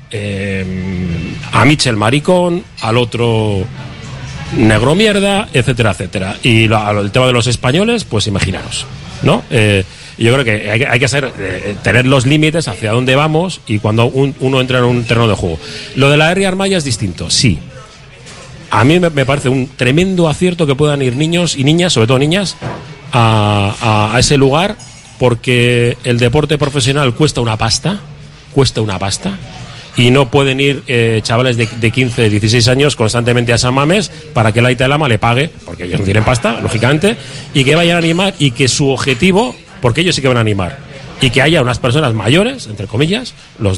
a Michel maricón, al otro negro mierda, etcétera, etcétera. Y el tema de los españoles, pues imaginaros, ¿no? Yo creo que hay que tener los límites hacia dónde vamos y cuando uno entra en un terreno de juego. Lo de la R. Armaya es distinto, sí. A mí me parece un tremendo acierto que puedan ir niños y niñas, sobre todo niñas, a ese lugar, porque el deporte profesional cuesta una pasta, y no pueden ir chavales de 15, 16 años constantemente a San Mamés para que la Aita Lama le pague, porque ellos no tienen pasta, lógicamente, y que vayan a animar, y que su objetivo, porque ellos sí que van a animar, y que haya unas personas mayores, entre comillas,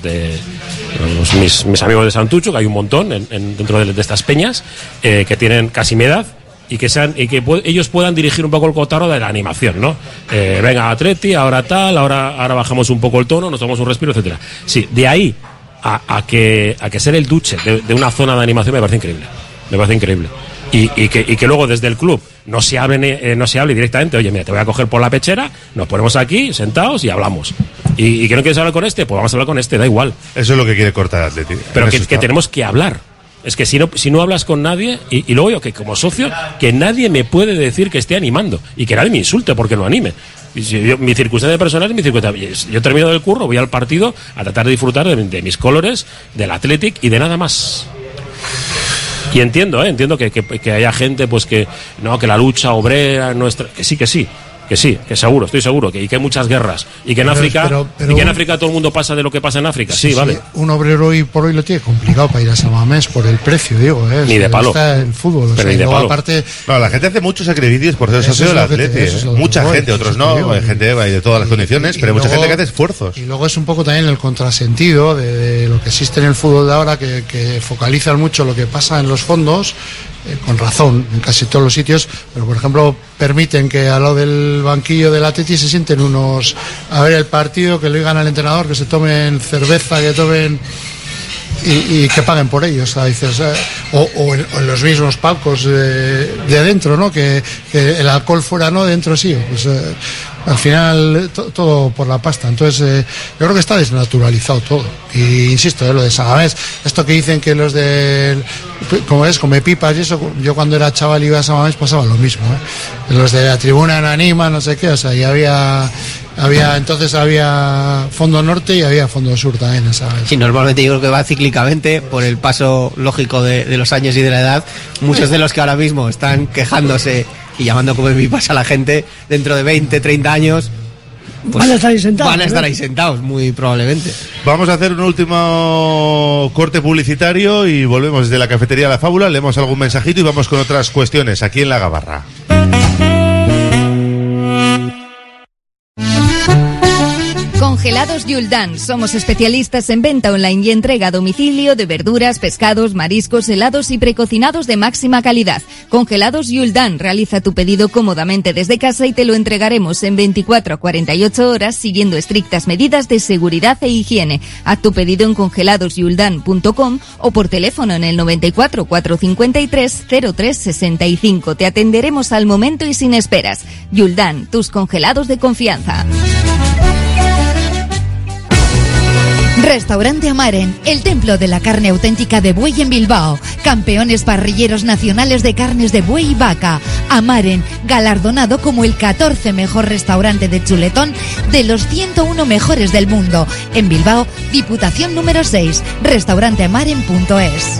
mis amigos de Santucho, que hay un montón dentro de estas peñas, que tienen casi mi edad, y que ellos puedan dirigir un poco el cotarro de la animación, ¿no? Venga, Atleti, ahora tal, ahora bajamos un poco el tono, nos tomamos un respiro, etcétera. Sí, de ahí a que ser el duche de una zona de animación me parece increíble. Y que luego desde el club no se hable directamente, oye, mira, te voy a coger por la pechera, nos ponemos aquí sentados y hablamos. Y que no quieres hablar con este, pues vamos a hablar con este, da igual. Eso es lo que quiere cortar Atleti. Pero que tenemos que hablar. Es que si no hablas con nadie, y luego yo que como socio, que nadie me puede decir que esté animando, y que nadie me insulte porque no anime. Mi circunstancia personal es mi circunstancia. Yo termino del curro, voy al partido a tratar de disfrutar de mis colores, del Athletic y de nada más. Y entiendo que haya gente pues que la lucha obrera nuestra, que sí, estoy seguro que hay muchas guerras y que en África en África todo el mundo pasa de lo que pasa en África. Sí, vale. Un obrero hoy por hoy lo tiene complicado para ir a San Mamés por el precio, digo, ni de palo. Está el fútbol, pero ni de palo. Aparte, no, la gente hace muchos sacrificios por ser socio del Atleti. Mucha gente, otros no, hay gente de todas las condiciones, pero hay mucha gente que hace esfuerzos. Y luego es un poco también el contrasentido de lo que existe en el fútbol de ahora, que focalizan mucho lo que pasa en los fondos. Con razón, en casi todos los sitios, pero por ejemplo permiten que al lado del banquillo del Atleti se sienten unos a ver el partido, que le digan al entrenador que se tomen cerveza, que tomen y que paguen por ello. O sea, dices, o en los mismos palcos de dentro, ¿no? Que el alcohol fuera, ¿no? Dentro sí, pues al final todo por la pasta. Entonces yo creo que está desnaturalizado todo. Y insisto, lo de San Mamés, esto que dicen que los del, como es, come pipas y eso, yo cuando era chaval iba a San Mamés pasaba lo mismo, los de la tribuna en Anima, no sé qué, o sea, y había fondo norte y había fondo sur también, ¿sabes? Sí, normalmente yo creo que va cíclicamente por el paso lógico de los años y de la edad. Muchos de los que ahora mismo están quejándose y llamando como pipas a la gente, dentro de 20, 30 años pues van a estar ahí sentados, muy probablemente. Vamos a hacer un último corte publicitario y volvemos desde la cafetería La Fábula, leemos algún mensajito y vamos con otras cuestiones aquí en La Gabarra. Congelados Yuldan. Somos especialistas en venta online y entrega a domicilio de verduras, pescados, mariscos, helados y precocinados de máxima calidad. Congelados Yuldan. Realiza tu pedido cómodamente desde casa y te lo entregaremos en 24 a 48 horas siguiendo estrictas medidas de seguridad e higiene. Haz tu pedido en congeladosyuldan.com o por teléfono en el 94 453 0365. Te atenderemos al momento y sin esperas. Yuldan, tus congelados de confianza. Restaurante Amaren, el templo de la carne auténtica de buey en Bilbao. Campeones parrilleros nacionales de carnes de buey y vaca. Amaren, galardonado como el 14 mejor restaurante de chuletón de los 101 mejores del mundo. En Bilbao, Diputación número 6, restauranteamaren.es.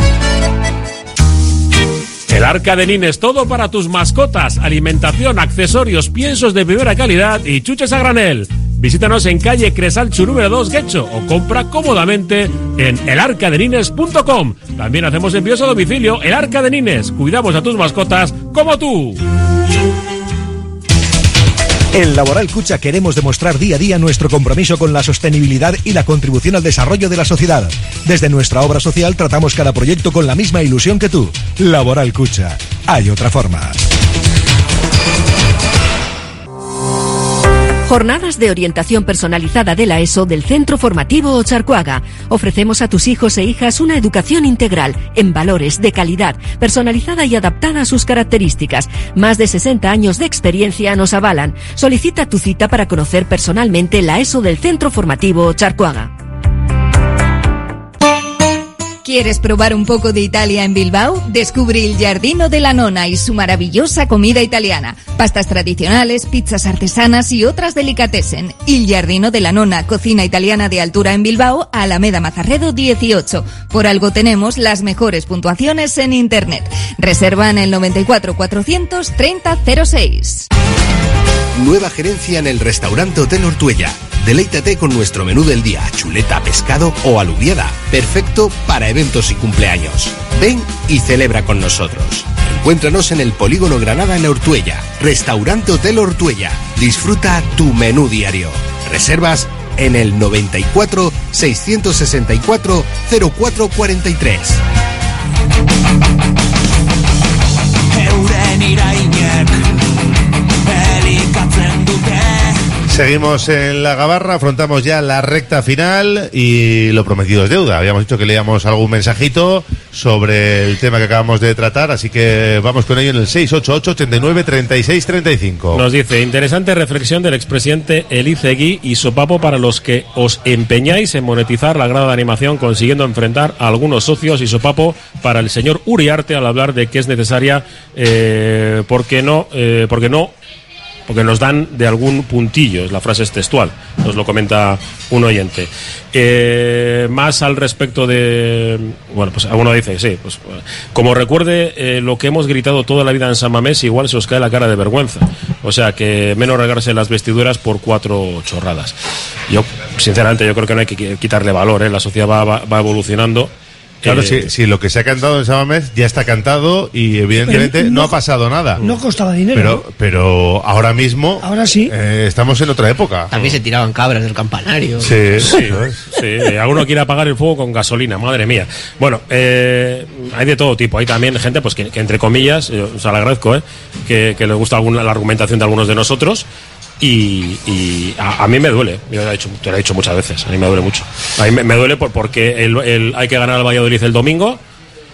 El Arca de Nines, todo para tus mascotas, alimentación, accesorios, piensos de primera calidad y chuches a granel. Visítanos en calle Cresalchu número 2, Guecho, o compra cómodamente en elarcadenines.com. También hacemos envíos a domicilio. El Arca de Nines, cuidamos a tus mascotas como tú. En Laboral Cucha queremos demostrar día a día nuestro compromiso con la sostenibilidad y la contribución al desarrollo de la sociedad. Desde nuestra obra social tratamos cada proyecto con la misma ilusión que tú. Laboral Cucha. Hay otra forma. Jornadas de orientación personalizada de la ESO del Centro Formativo Ocharcoaga. Ofrecemos a tus hijos e hijas una educación integral, en valores, de calidad, personalizada y adaptada a sus características. Más de 60 años de experiencia nos avalan. Solicita tu cita para conocer personalmente la ESO del Centro Formativo Ocharcoaga. ¿Quieres probar un poco de Italia en Bilbao? Descubre el Giardino della Nonna y su maravillosa comida italiana. Pastas tradicionales, pizzas artesanas y otras delicatessen. El Giardino della Nonna, cocina italiana de altura en Bilbao, Alameda Mazarredo 18. Por algo tenemos las mejores puntuaciones en internet. Reserva en el 94 430 06. Nueva gerencia en el restaurante Hotel Ortuella. Deleítate con nuestro menú del día, chuleta, pescado o alubiada. Perfecto para eventos y cumpleaños. Ven y celebra con nosotros. Encuéntranos en el Polígono Granada en Ortuella. Restaurante Hotel Ortuella. Disfruta tu menú diario. Reservas en el 94 664 0443. Seguimos en La Gabarra, afrontamos ya la recta final y lo prometido es deuda. Habíamos dicho que leíamos algún mensajito sobre el tema que acabamos de tratar, así que vamos con ello en el 688-89-36-35. Nos dice, interesante reflexión del expresidente Elizegui y sopapo para los que os empeñáis en monetizar la grada de animación consiguiendo enfrentar a algunos socios, y sopapo para el señor Uriarte al hablar de que es necesaria porque nos dan de algún puntillo, la frase es textual, nos lo comenta un oyente. Más al respecto de... Bueno, pues alguno dice, sí, pues como recuerde lo que hemos gritado toda la vida en San Mamés, igual se os cae la cara de vergüenza. O sea, que menos regarse las vestiduras por 4 chorradas. Yo, sinceramente, yo creo que no hay que quitarle valor, la sociedad va evolucionando. Claro, si lo que se ha cantado en San Mamés ya está cantado y evidentemente no ha pasado nada. No costaba dinero. Pero ahora mismo... Ahora sí. Estamos en otra época. También se tiraban cabras del campanario. Sí. Alguno quiere apagar el fuego con gasolina, madre mía. Bueno, hay de todo tipo. Hay también gente pues que entre comillas, yo os lo agradezco, que les gusta la argumentación de algunos de nosotros. Y a mí me duele, yo te lo he dicho muchas veces, a mí me duele mucho. A mí me duele porque hay que ganar al Valladolid el domingo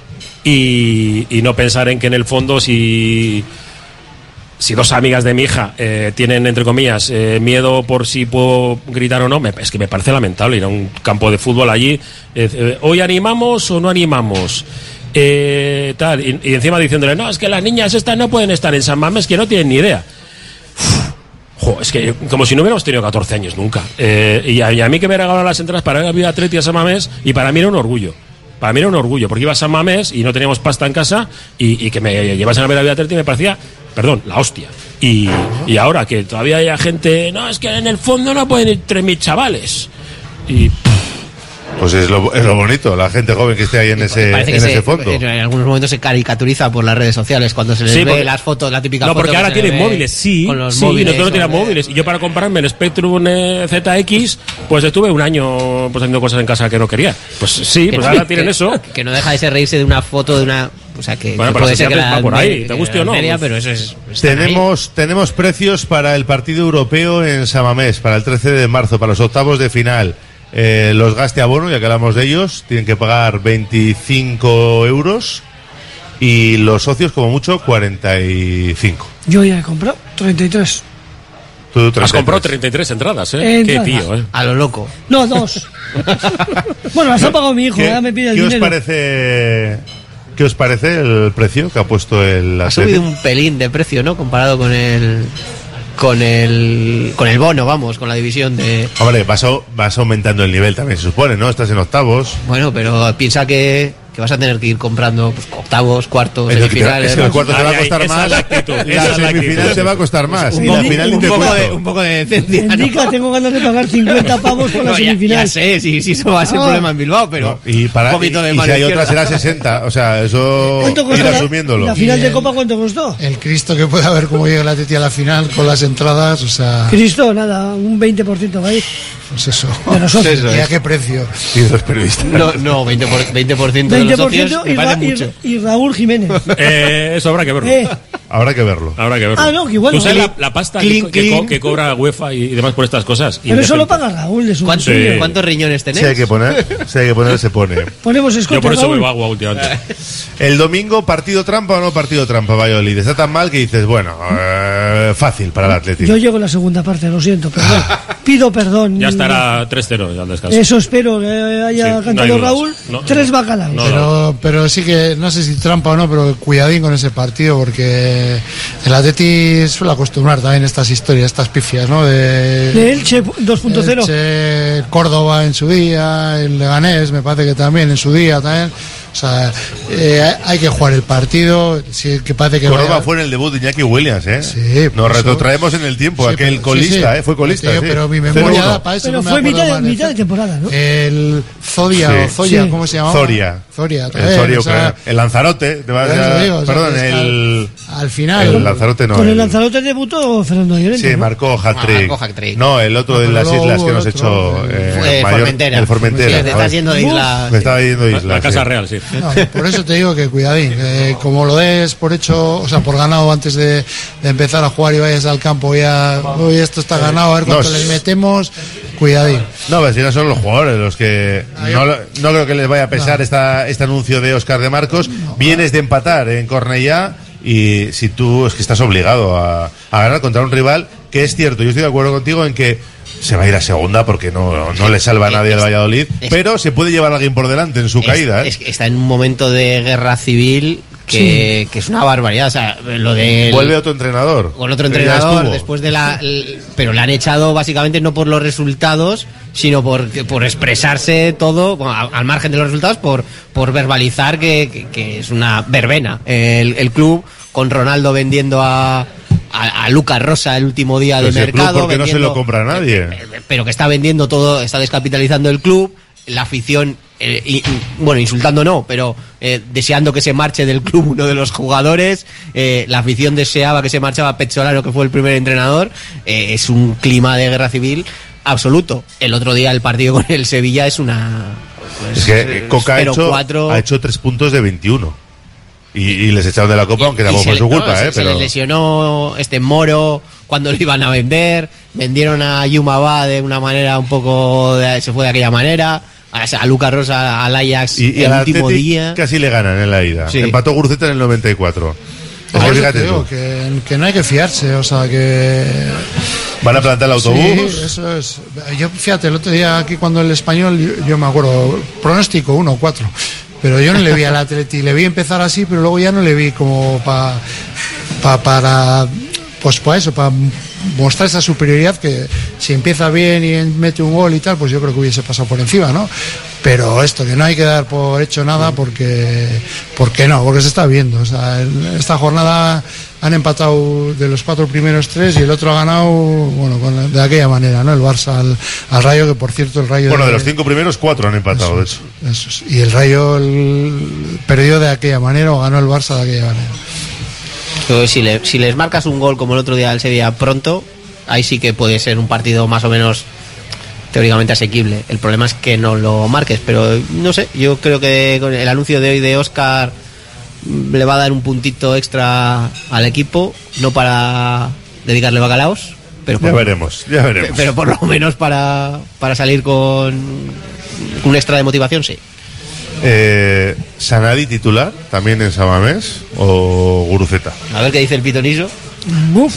y no pensar en que en el fondo si dos amigas de mi hija tienen, entre comillas, miedo por si puedo gritar o no, es que me parece lamentable ir a un campo de fútbol allí. ¿Hoy animamos o no animamos? Tal, y encima diciéndole, no, es que las niñas estas no pueden estar en San Mamés, que no tienen ni idea. Es que como si no hubiéramos tenido 14 años nunca. Y a mí que me regalaron las entradas para ver a Vida Atleti a San Mamés, y para mí era un orgullo. Para mí era un orgullo, porque iba a San Mamés y no teníamos pasta en casa, y que me llevasen a ver a Vida Atleti me parecía, la hostia. Y ahora que todavía hay gente, no, es que en el fondo no pueden ir 3.000 chavales. Y pues es lo bonito, la gente joven que esté ahí en ese fondo. En algunos momentos se caricaturiza por las redes sociales cuando se les ve las fotos, la típica foto. No, porque ahora tienen móviles, móviles, no tienen móviles. Y yo para comprarme el Spectrum ZX, pues estuve un año haciendo cosas en casa que no quería. Pues sí, pues ahora tienen eso. Que no deja de ser reírse de una foto de una... O sea que, bueno, que puede ser que va por ahí, te guste o no. Pero eso es... Tenemos precios para el partido europeo en San Mamés, para el 13 de marzo, para los octavos de final. Los gaste abono, ya que hablamos de ellos, tienen que pagar 25 euros y los socios como mucho 45. Yo ya he comprado 33. Tú 33. Has comprado 33 entradas, ¿eh? Qué tío, A lo loco. No, 2. Bueno, las ha pagado mi hijo, ya me pide el dinero. ¿Qué os parece el precio que ha puesto el Ha subido un pelín de precio, ¿no? Comparado con el bono, vamos, con la división de... Hombre, vas aumentando el nivel también, se supone, ¿no? Estás en octavos. Bueno, pero piensa que vas a tener que ir comprando octavos, cuartos, semifinales. Es que el cuarto te va a costar más. La semifinal te va a costar más. Y la final ni te cuento. Un poco de decencia. Indica, tengo ganas de pagar 50 pavos por la semifinal. Ya sé, si eso va a ser problema en Bilbao, pero un poquito de mano. Y si hay otra será 60. O sea, eso ir asumiéndolo. ¿La final de Copa cuánto costó? El Cristo que puede haber cómo llega la Atleti a la final con las entradas, o sea... Cristo, nada, un 20% va a ir. Pues eso. De nosotros. ¿Y a qué precio? Y los periodistas. No, 20% de los socios me parece mucho. Y Raúl Jiménez. Eso habrá que verlo. Habrá que verlo. Ah, no, que igual no. ¿Tú sabes la pasta que cobra UEFA y demás por estas cosas? Pero eso lo paga Raúl de su bolsillo. ¿Cuántos riñones tenéis? Si hay que poner, se pone. Ponemos escote, yo por eso Raúl. me agua últimamente. El domingo, ¿partido trampa o no partido trampa, Valladolid? Está tan mal que dices, bueno, fácil para el Atlético. Yo llego en la segunda parte, lo siento, perdón. Pido perdón. Ya estará 3-0 ya al descanso. Eso espero que haya cantado Raúl. 3 bacalaos. Pero sí que, no sé si trampa o no, pero cuidadín con ese partido, porque el Atleti suele acostumbrar también estas historias, estas pifias, ¿no? De Elche 2.0. Elche, Córdoba en su día, el Leganés me parece que también en su día también. O sea, hay que jugar el partido. Sí, que parece que Córdoba fue en el debut de Iñaki Williams, ¿eh? Sí, nos retrotraemos en el tiempo. Aquel colista, fue colista. Tío, pero mi memoria da para eso. Pero no fue mitad de temporada, ¿no? El Zodia, ¿cómo se llamaba? Zoria, el Lanzarote. Al final. El Lanzarote no. Con el Lanzarote debutó Fernando Llorente. Sí, marcó hat-trick. No, el otro de las islas que nos echó. Formentera. El Formentera. Me estás yendo de isla. Me estaba yendo de isla. La Casa Real, sí. No, por eso te digo que cuidadín, como lo des por hecho, o sea, por ganado antes de empezar a jugar y vayas al campo ya, uy, esto está ganado, a ver cuánto les metemos, cuidadín. No, pero si no son los jugadores los que no creo que les vaya a pesar este anuncio de Óscar de Marcos. Vienes de empatar en Cornellá y si tú es que estás obligado a ganar contra un rival que es cierto, yo estoy de acuerdo contigo en que se va a ir a segunda porque no le salva a nadie al Valladolid, pero se puede llevar a alguien por delante en su caída. Está en un momento de guerra civil que es una barbaridad. O sea, lo de vuelve otro entrenador. Con otro entrenador después de pero le han echado básicamente no por los resultados, sino por expresarse todo, bueno, al margen de los resultados, por verbalizar que es una verbena el club, con Ronaldo vendiendo a Lucas Rosa el último día de mercado, porque no se lo compra nadie, pero que está vendiendo todo, está descapitalizando el club, la afición insultando no, pero deseando que se marche del club uno de los jugadores, la afición deseaba que se marchaba Pezzolano, que fue el primer entrenador. Es un clima de guerra civil absoluto. El otro día el partido con el Sevilla es una es que Coca ha hecho 3 puntos de 21 y les echaron de la Copa, aunque tampoco fue su culpa, pero se les lesionó Moro cuando lo iban a vender, vendieron a Yumaba de una manera un poco se fue de aquella manera. a Lucas Rosa, al Ajax y el al último Athletic día. casi le ganan en la ida. Sí. Empató Guruceta en el 94. Por Así que eso fíjate creo tú. que no hay que fiarse, o sea que... Van a plantar el autobús. Sí, eso es. Yo, fíjate, el otro día aquí cuando el Español, yo me acuerdo, pronóstico 1-4, pero yo no le vi al Atleti, le vi empezar así, pero luego ya no le vi como para mostrar esa superioridad, que si empieza bien y mete un gol y tal, pues yo creo que hubiese pasado por encima, ¿no? Pero esto, que no hay que dar por hecho nada porque se está viendo. O sea, esta jornada han empatado de los 4 primeros 3 y el otro ha ganado, bueno, de aquella manera, ¿no? El Barça al Rayo, que por cierto el Rayo... Bueno, de los 5 primeros, 4 han empatado, de hecho. Eso es. Y el Rayo perdió de aquella manera o ganó el Barça de aquella manera. Entonces, si les marcas un gol como el otro día del Sevilla pronto, ahí sí que puede ser un partido más o menos teóricamente asequible. El problema es que no lo marques, pero no sé, yo creo que con el anuncio de hoy de Óscar le va a dar un puntito extra al equipo, no para dedicarle bacalaos, pero ya veremos. Pero por lo menos para salir con un extra de motivación, sí. ¿Sanadi titular también en San Mamés o Guruceta? A ver qué dice el pitoniso. Buf.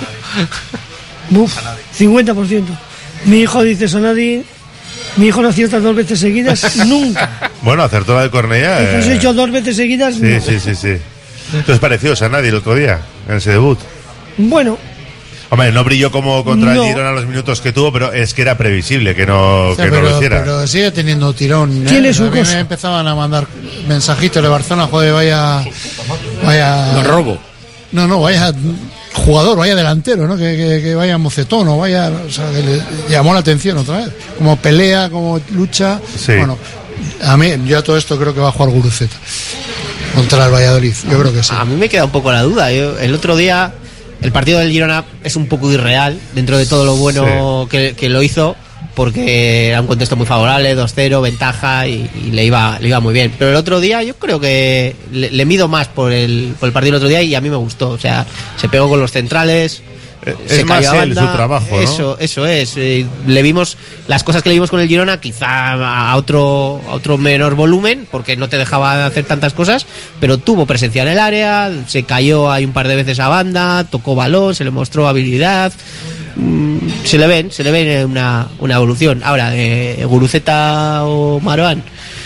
50%. Mi hijo dice Sanadi. Mi hijo no acierta 2 veces seguidas, nunca. Bueno, acertó la de Cornellá. ¿Has hecho 2 veces seguidas? Sí, no. sí. Entonces pareció Sanadi el otro día, en ese debut. Bueno. Hombre, no brilló como contra el Girona los minutos que tuvo, pero es que era previsible que no lo hiciera. Pero sigue teniendo tirón. Tiene su cosa. Me empezaban a mandar mensajitos de Barcelona, joder, vaya robo. No, vaya jugador, vaya delantero, ¿no? Que vaya mocetón o vaya, o sea, que le llamó la atención otra vez. Como pelea, como lucha. Sí. Bueno, yo a todo esto creo que va a jugar Guruceta contra el Valladolid. Yo creo que sí. A mí me queda un poco la duda. El otro día el partido del Girona es un poco irreal dentro de todo lo bueno que lo hizo, porque era un contexto muy favorable, 2-0, ventaja y le iba muy bien. Pero el otro día yo creo que le mido más por el partido del otro día y a mí me gustó. O sea, se pegó con los centrales. Es más él, su trabajo, ¿no? Eso es. Le vimos las cosas que le vimos con el Girona, quizá a otro menor volumen, porque no te dejaba hacer tantas cosas, pero tuvo presencia en el área, se cayó ahí un par de veces a banda, tocó balón, se le mostró habilidad. Se le ven una evolución. Ahora, Guruceta o Marouane,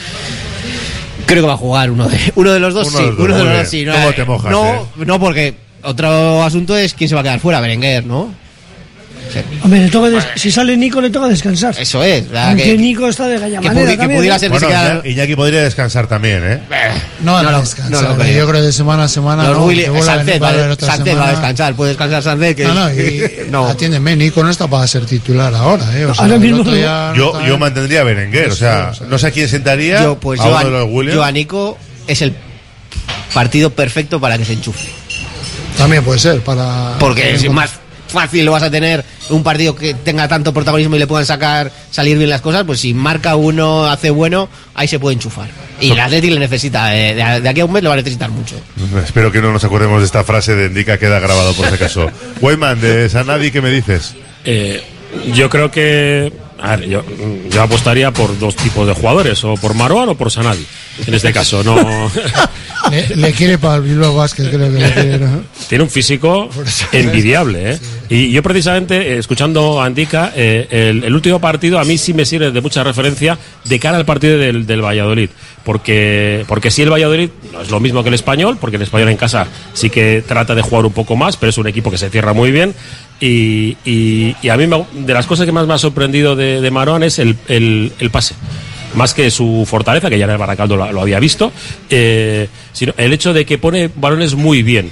creo que va a jugar uno de los dos. Uno de los dos sí. ¿Cómo te mojas? No, porque otro asunto es quién se va a quedar fuera, Berenguer, ¿no? Sí. Hombre, si sale Nico le toca descansar. Eso es. Aunque Nico está de galla manera que pudiera ser que se quedara... Iñaki podría descansar también, ¿eh? No descansar. Yo creo que de semana a semana Sánchez va a descansar. Puede descansar Sánchez. Atiéndeme, Nico no está para ser titular ahora, O sea, ahora mismo yo mantendría a Berenguer, o sea, no sé a quién sentaría. Yo a Nico es el partido perfecto para que se enchufe. También puede ser porque es más fácil lo vas a tener un partido que tenga tanto protagonismo y le puedan salir bien las cosas, pues si marca uno, hace bueno, ahí se puede enchufar. Y el Atleti le necesita, de aquí a un mes lo va a necesitar mucho. Espero que no nos acordemos de esta frase de Indica, queda grabado por si acaso. Weyman, de Sanadi, ¿qué me dices? Yo creo que... A ver, yo apostaría por 2 tipos de jugadores, o por Marouane o por Sanadi. En este caso, no... le quiere para el Bilbao Basket, creo que le quiere, ¿no? Tiene un físico envidiable, ¿eh? Sí. Y yo precisamente, escuchando a Andica, el último partido a mí sí me sirve de mucha referencia de cara al partido del Valladolid. Porque sí, el Valladolid no es lo mismo que el Español, porque el Español en casa sí que trata de jugar un poco más, pero es un equipo que se cierra muy bien. Y a mí de las cosas que más me ha sorprendido de Marouane es el pase, más que su fortaleza, que ya en el Baracaldo lo había visto, sino el hecho de que pone balones muy bien,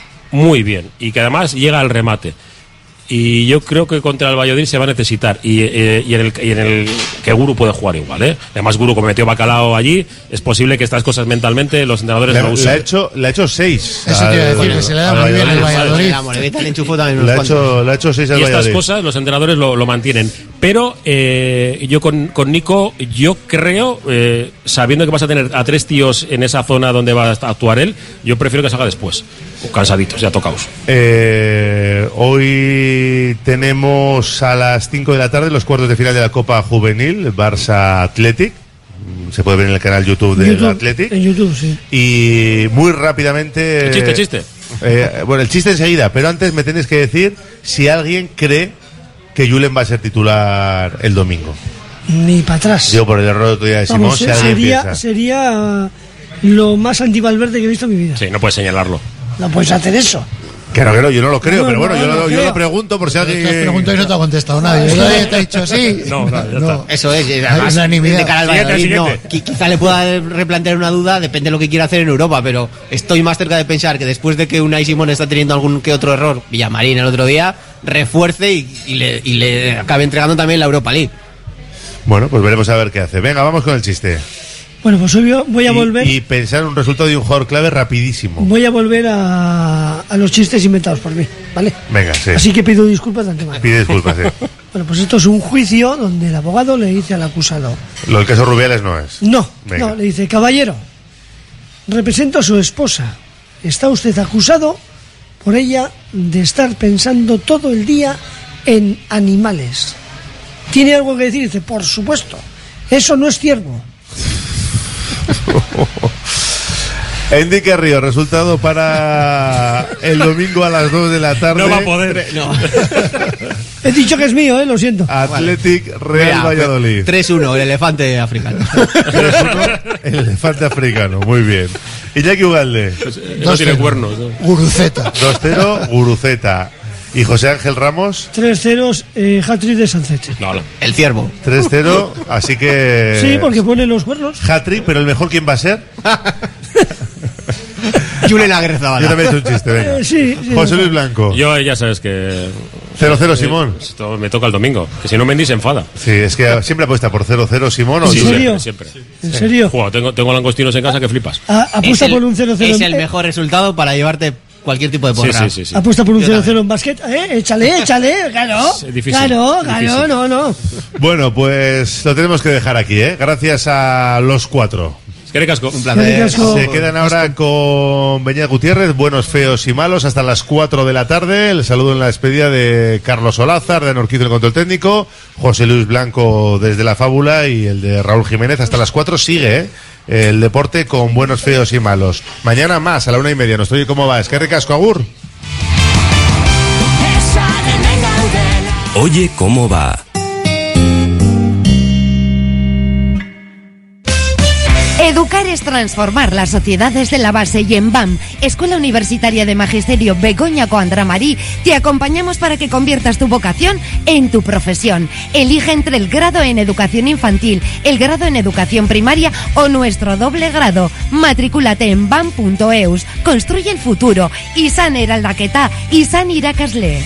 y que además llega al remate. Y yo creo que contra el Valladolid se va a necesitar, y en el que Guru puede jugar igual, ¿eh? Además Guru, como metió bacalao allí, es posible que estas cosas mentalmente los entrenadores no usen. Le ha hecho 6. Eso te iba a decir, que se le da muy bien al Valladolid. La monedita le enchufó también le ha hecho 6 al Valladolid. Y estas Valladolid. cosas los entrenadores lo mantienen. Pero yo con Nico, yo creo, sabiendo que vas a tener a 3 tíos en esa zona donde va a actuar él, yo prefiero que salga después, cansaditos, ya tocaos. Hoy tenemos a las 5 de la tarde los cuartos de final de la Copa Juvenil, Barça Athletic. se puede ver en el canal YouTube del Athletic. En YouTube, sí. Y muy rápidamente... Chiste. Bueno, el chiste enseguida, pero antes me tenéis que decir si alguien cree que Julen va a ser titular el domingo. Ni para atrás. Yo por el error otro día de Simón, si alguien piensa. Sería lo más anti-Valverde que he visto en mi vida. Sí, no puedes señalarlo. No puedes hacer eso. Claro, yo no lo creo, pero bueno, yo lo pregunto por si alguien... Te pregunto y no te ha contestado nadie. Te ha dicho sí. No, ya está. Eso es, además, de cara al Valladolid, no. Quizá le pueda replantear una duda, depende de lo que quiera hacer en Europa, pero estoy más cerca de pensar que después de que Unai Simón está teniendo algún que otro error, Villamarín el otro día, refuerce y le acabe entregando también la Europa League. Bueno, pues veremos a ver qué hace. Venga, vamos con el chiste. Bueno, pues hoy voy a volver... Y pensar un resultado de un jugador clave rapidísimo. Voy a volver a los chistes inventados por mí, ¿vale? Venga, sí. Así que pido disculpas de antemano. Pide disculpas, sí. Bueno, pues esto es un juicio donde el abogado le dice al acusado... Lo del caso Rubiales no es. No, le dice, caballero, represento a su esposa. Está usted acusado por ella de estar pensando todo el día en animales. ¿Tiene algo que decir? Dice, por supuesto, eso no es ciervo. Enrique Río, resultado para el domingo a las 2 de la tarde. No va a poder. No. He dicho que es mío, lo siento. Athletic Real Valladolid. 3-1, el elefante africano. 3-1, el elefante africano, muy bien. Iñaki Ugalde. No tiene cuernos. Guruceta. 2-0, Guruceta. ¿Y José Ángel Ramos? 3-0, hat-trick de Sanceche. No. El ciervo. 3-0, así que... Sí, porque pone los cuernos. Hat-trick, pero el mejor, ¿quién va a ser? Julen Agrezabala. Yo también he hecho un chiste, venga. Sí. José Luis Blanco. Yo ya sabes que... 0-0 Simón. Esto me toca el domingo, que si no Mendy se enfada. Sí, es que siempre apuesta por 0-0 Simón o ¿En serio? Siempre. ¿En serio? Tengo langostinos en casa que flipas. Apuesta por un 0-0. Es el mejor resultado para llevarte cualquier tipo de porra. Sí. Apuesta por un 0-0 en básquet. Échale, claro. Es difícil. Claro, Difícil. no. Bueno, pues lo tenemos que dejar aquí, ¿eh? Gracias a los 4. Qué casco. Un placer. Se quedan ahora con Beñat Gutiérrez, buenos, feos y malos, hasta las 4 de la tarde. El saludo en la despedida de Carlos Olázar, de Anorquizo el control técnico, José Luis Blanco desde La Fábula y el de Raúl Jiménez. Hasta las 4 sigue, el deporte con buenos, feos y malos. Mañana más, a la 1:30. Nos oye cómo va. Es que recasco, agur. Oye cómo va. Educar es transformar las sociedades de la base y en BAM, Escuela Universitaria de Magisterio Begoña Coandra-Marí, te acompañamos para que conviertas tu vocación en tu profesión. Elige entre el grado en educación infantil, el grado en educación primaria o nuestro doble grado. Matricúlate en bam.eus. Construye el futuro. Izan eraldaketa, izan irakasle.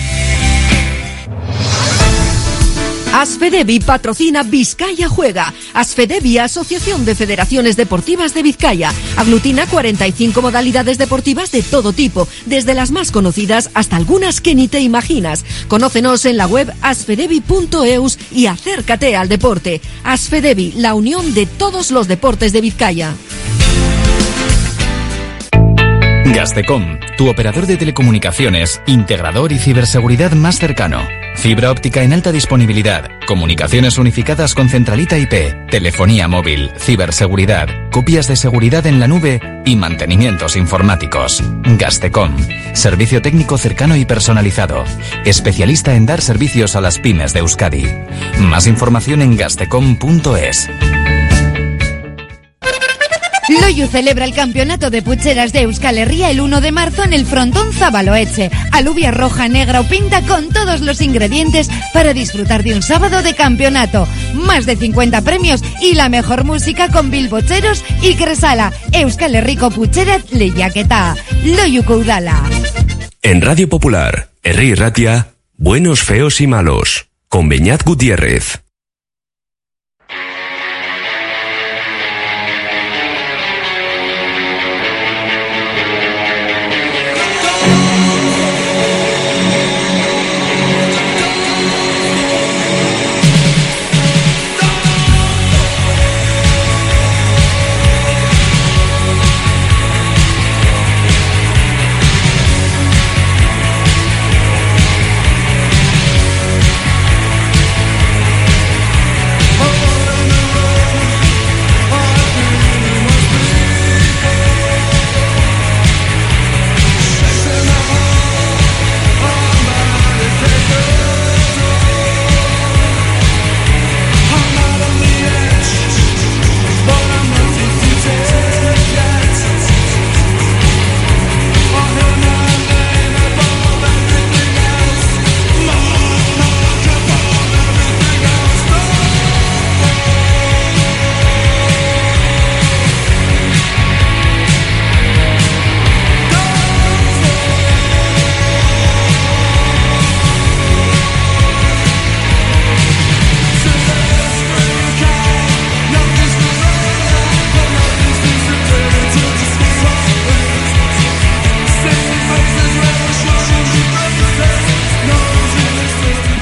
Asfedevi patrocina Vizcaya Juega. Asfedevi, Asociación de Federaciones Deportivas de Vizcaya. Aglutina 45 modalidades deportivas de todo tipo, desde las más conocidas hasta algunas que ni te imaginas. Conócenos en la web asfedevi.eus y acércate al deporte. Asfedevi, la unión de todos los deportes de Vizcaya. Gastecom, tu operador de telecomunicaciones, integrador y ciberseguridad más cercano. Fibra óptica en alta disponibilidad, comunicaciones unificadas con centralita IP, telefonía móvil, ciberseguridad, copias de seguridad en la nube y mantenimientos informáticos. Gastecom, servicio técnico cercano y personalizado, especialista en dar servicios a las pymes de Euskadi. Más información en gastecom.es. Loiu celebra el campeonato de pucheras de Euskal Herria el 1 de marzo en el frontón Zabaloetxe. Alubia roja, negra o pinta con todos los ingredientes para disfrutar de un sábado de campeonato. Más de 50 premios y la mejor música con bilbocheros y Cresala. Euskal Herriko pucherat lehiaketa. Loiuko udala. En Radio Popular, Herri Ratia, buenos, feos y malos, con Beñat Gutiérrez.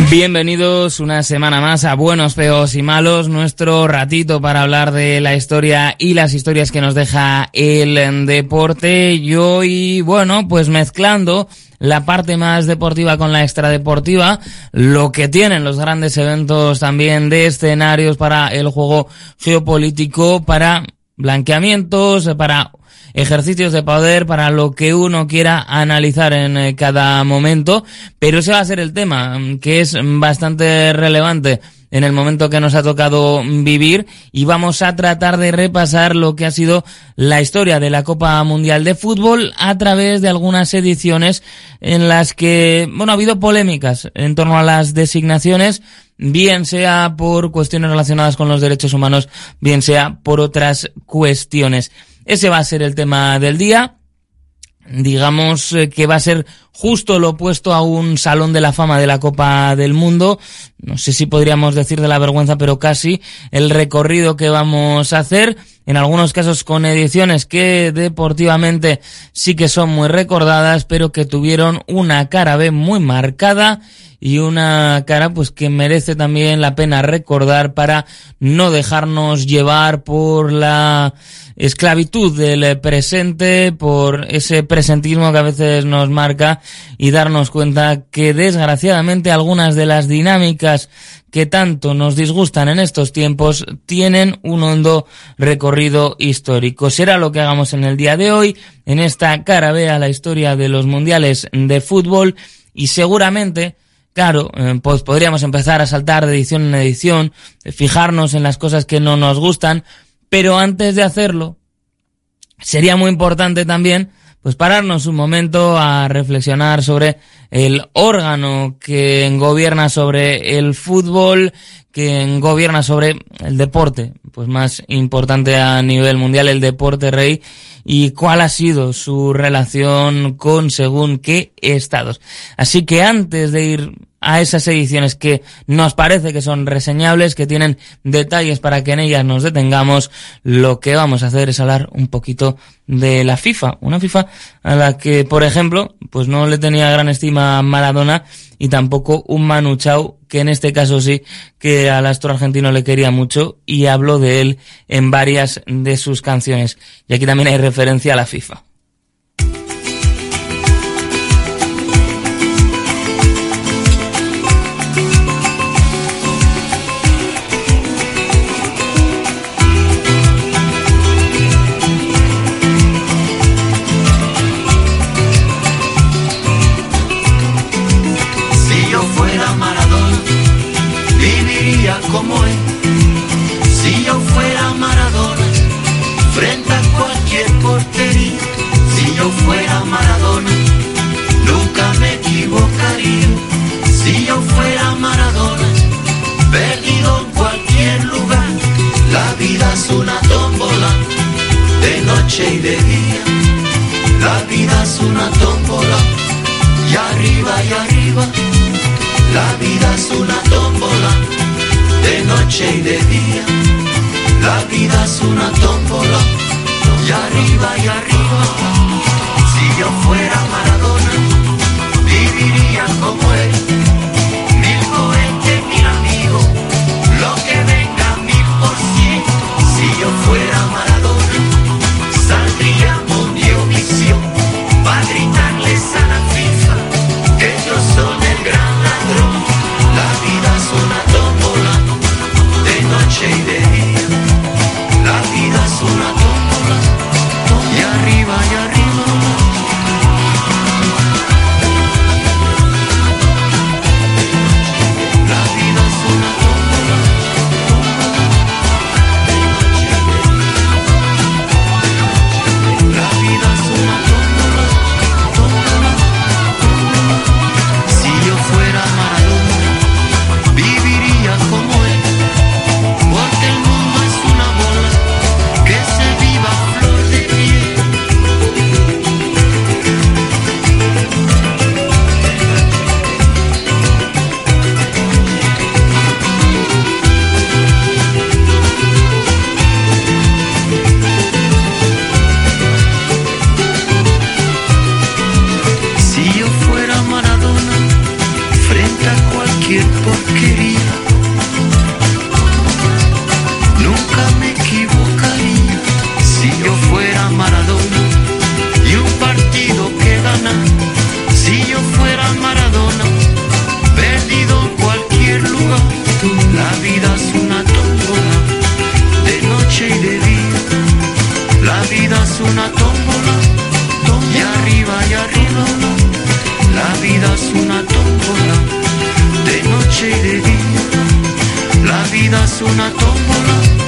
Bienvenidos una semana más a Buenos, Feos y Malos, nuestro ratito para hablar de la historia y las historias que nos deja el deporte. Y hoy, bueno, pues mezclando la parte más deportiva con la extradeportiva, lo que tienen los grandes eventos también de escenarios para el juego geopolítico, para blanqueamientos, para ejercicios de poder, para lo que uno quiera analizar en cada momento, pero ese va a ser el tema, que es bastante relevante en el momento que nos ha tocado vivir, y vamos a tratar de repasar lo que ha sido la historia de la Copa Mundial de Fútbol a través de algunas ediciones en las que, bueno, ha habido polémicas en torno a las designaciones, bien sea por cuestiones relacionadas con los derechos humanos, bien sea por otras cuestiones. Ese va a ser el tema del día. Digamos que va a ser justo lo opuesto a un salón de la fama de la Copa del Mundo. No sé si podríamos decir de la vergüenza, pero casi el recorrido que vamos a hacer. En algunos casos con ediciones que deportivamente sí que son muy recordadas, pero que tuvieron una cara B muy marcada y una cara pues que merece también la pena recordar para no dejarnos llevar por la esclavitud del presente, por ese presentismo que a veces nos marca, y darnos cuenta que desgraciadamente algunas de las dinámicas que tanto nos disgustan en estos tiempos tienen un hondo recorrido histórico. Será lo que hagamos en el día de hoy, en esta cara B a la historia de los mundiales de fútbol, y seguramente, claro, pues podríamos empezar a saltar de edición en edición, fijarnos en las cosas que no nos gustan, pero antes de hacerlo, sería muy importante también pues pararnos un momento a reflexionar sobre el órgano que gobierna sobre el fútbol, que gobierna sobre el deporte pues más importante a nivel mundial, el deporte rey, y cuál ha sido su relación con según qué estados. Así que antes de ir a esas ediciones que nos parece que son reseñables, que tienen detalles para que en ellas nos detengamos, lo que vamos a hacer es hablar un poquito de la FIFA, una FIFA a la que, por ejemplo, pues no le tenía gran estima a Maradona, y tampoco un Manu Chao, que en este caso sí que al astro argentino le quería mucho y habló de él en varias de sus canciones. Y aquí también hay referencia a la FIFA. Como él, si yo fuera Maradona, frente a cualquier portería, si yo fuera Maradona, nunca me equivocaría, si yo fuera Maradona, perdido en cualquier lugar, la vida es una tómbola, de noche y de día, la vida es una tómbola, y arriba, la vida es una tómbola, de noche y de día, la vida es una tómbola, y arriba, si yo fuera Maradona, viviría como él, 1000 cohetes, 1000 amigos, lo que venga 1000%, si yo fuera Maradona, saldría Mundiovisión, para gritarles a la FIFA, que ellos son el gran ladrón, la vida es una tómbola, noche y de día, la vida es una tómbola, y arriba, fuera Maradona y un partido que gana, si yo fuera Maradona, perdido en cualquier lugar. La vida es una tómbola, de noche y de día. La vida es una tómbola, y arriba y arriba. La vida es una tómbola, de noche y de día. La vida es una tómbola.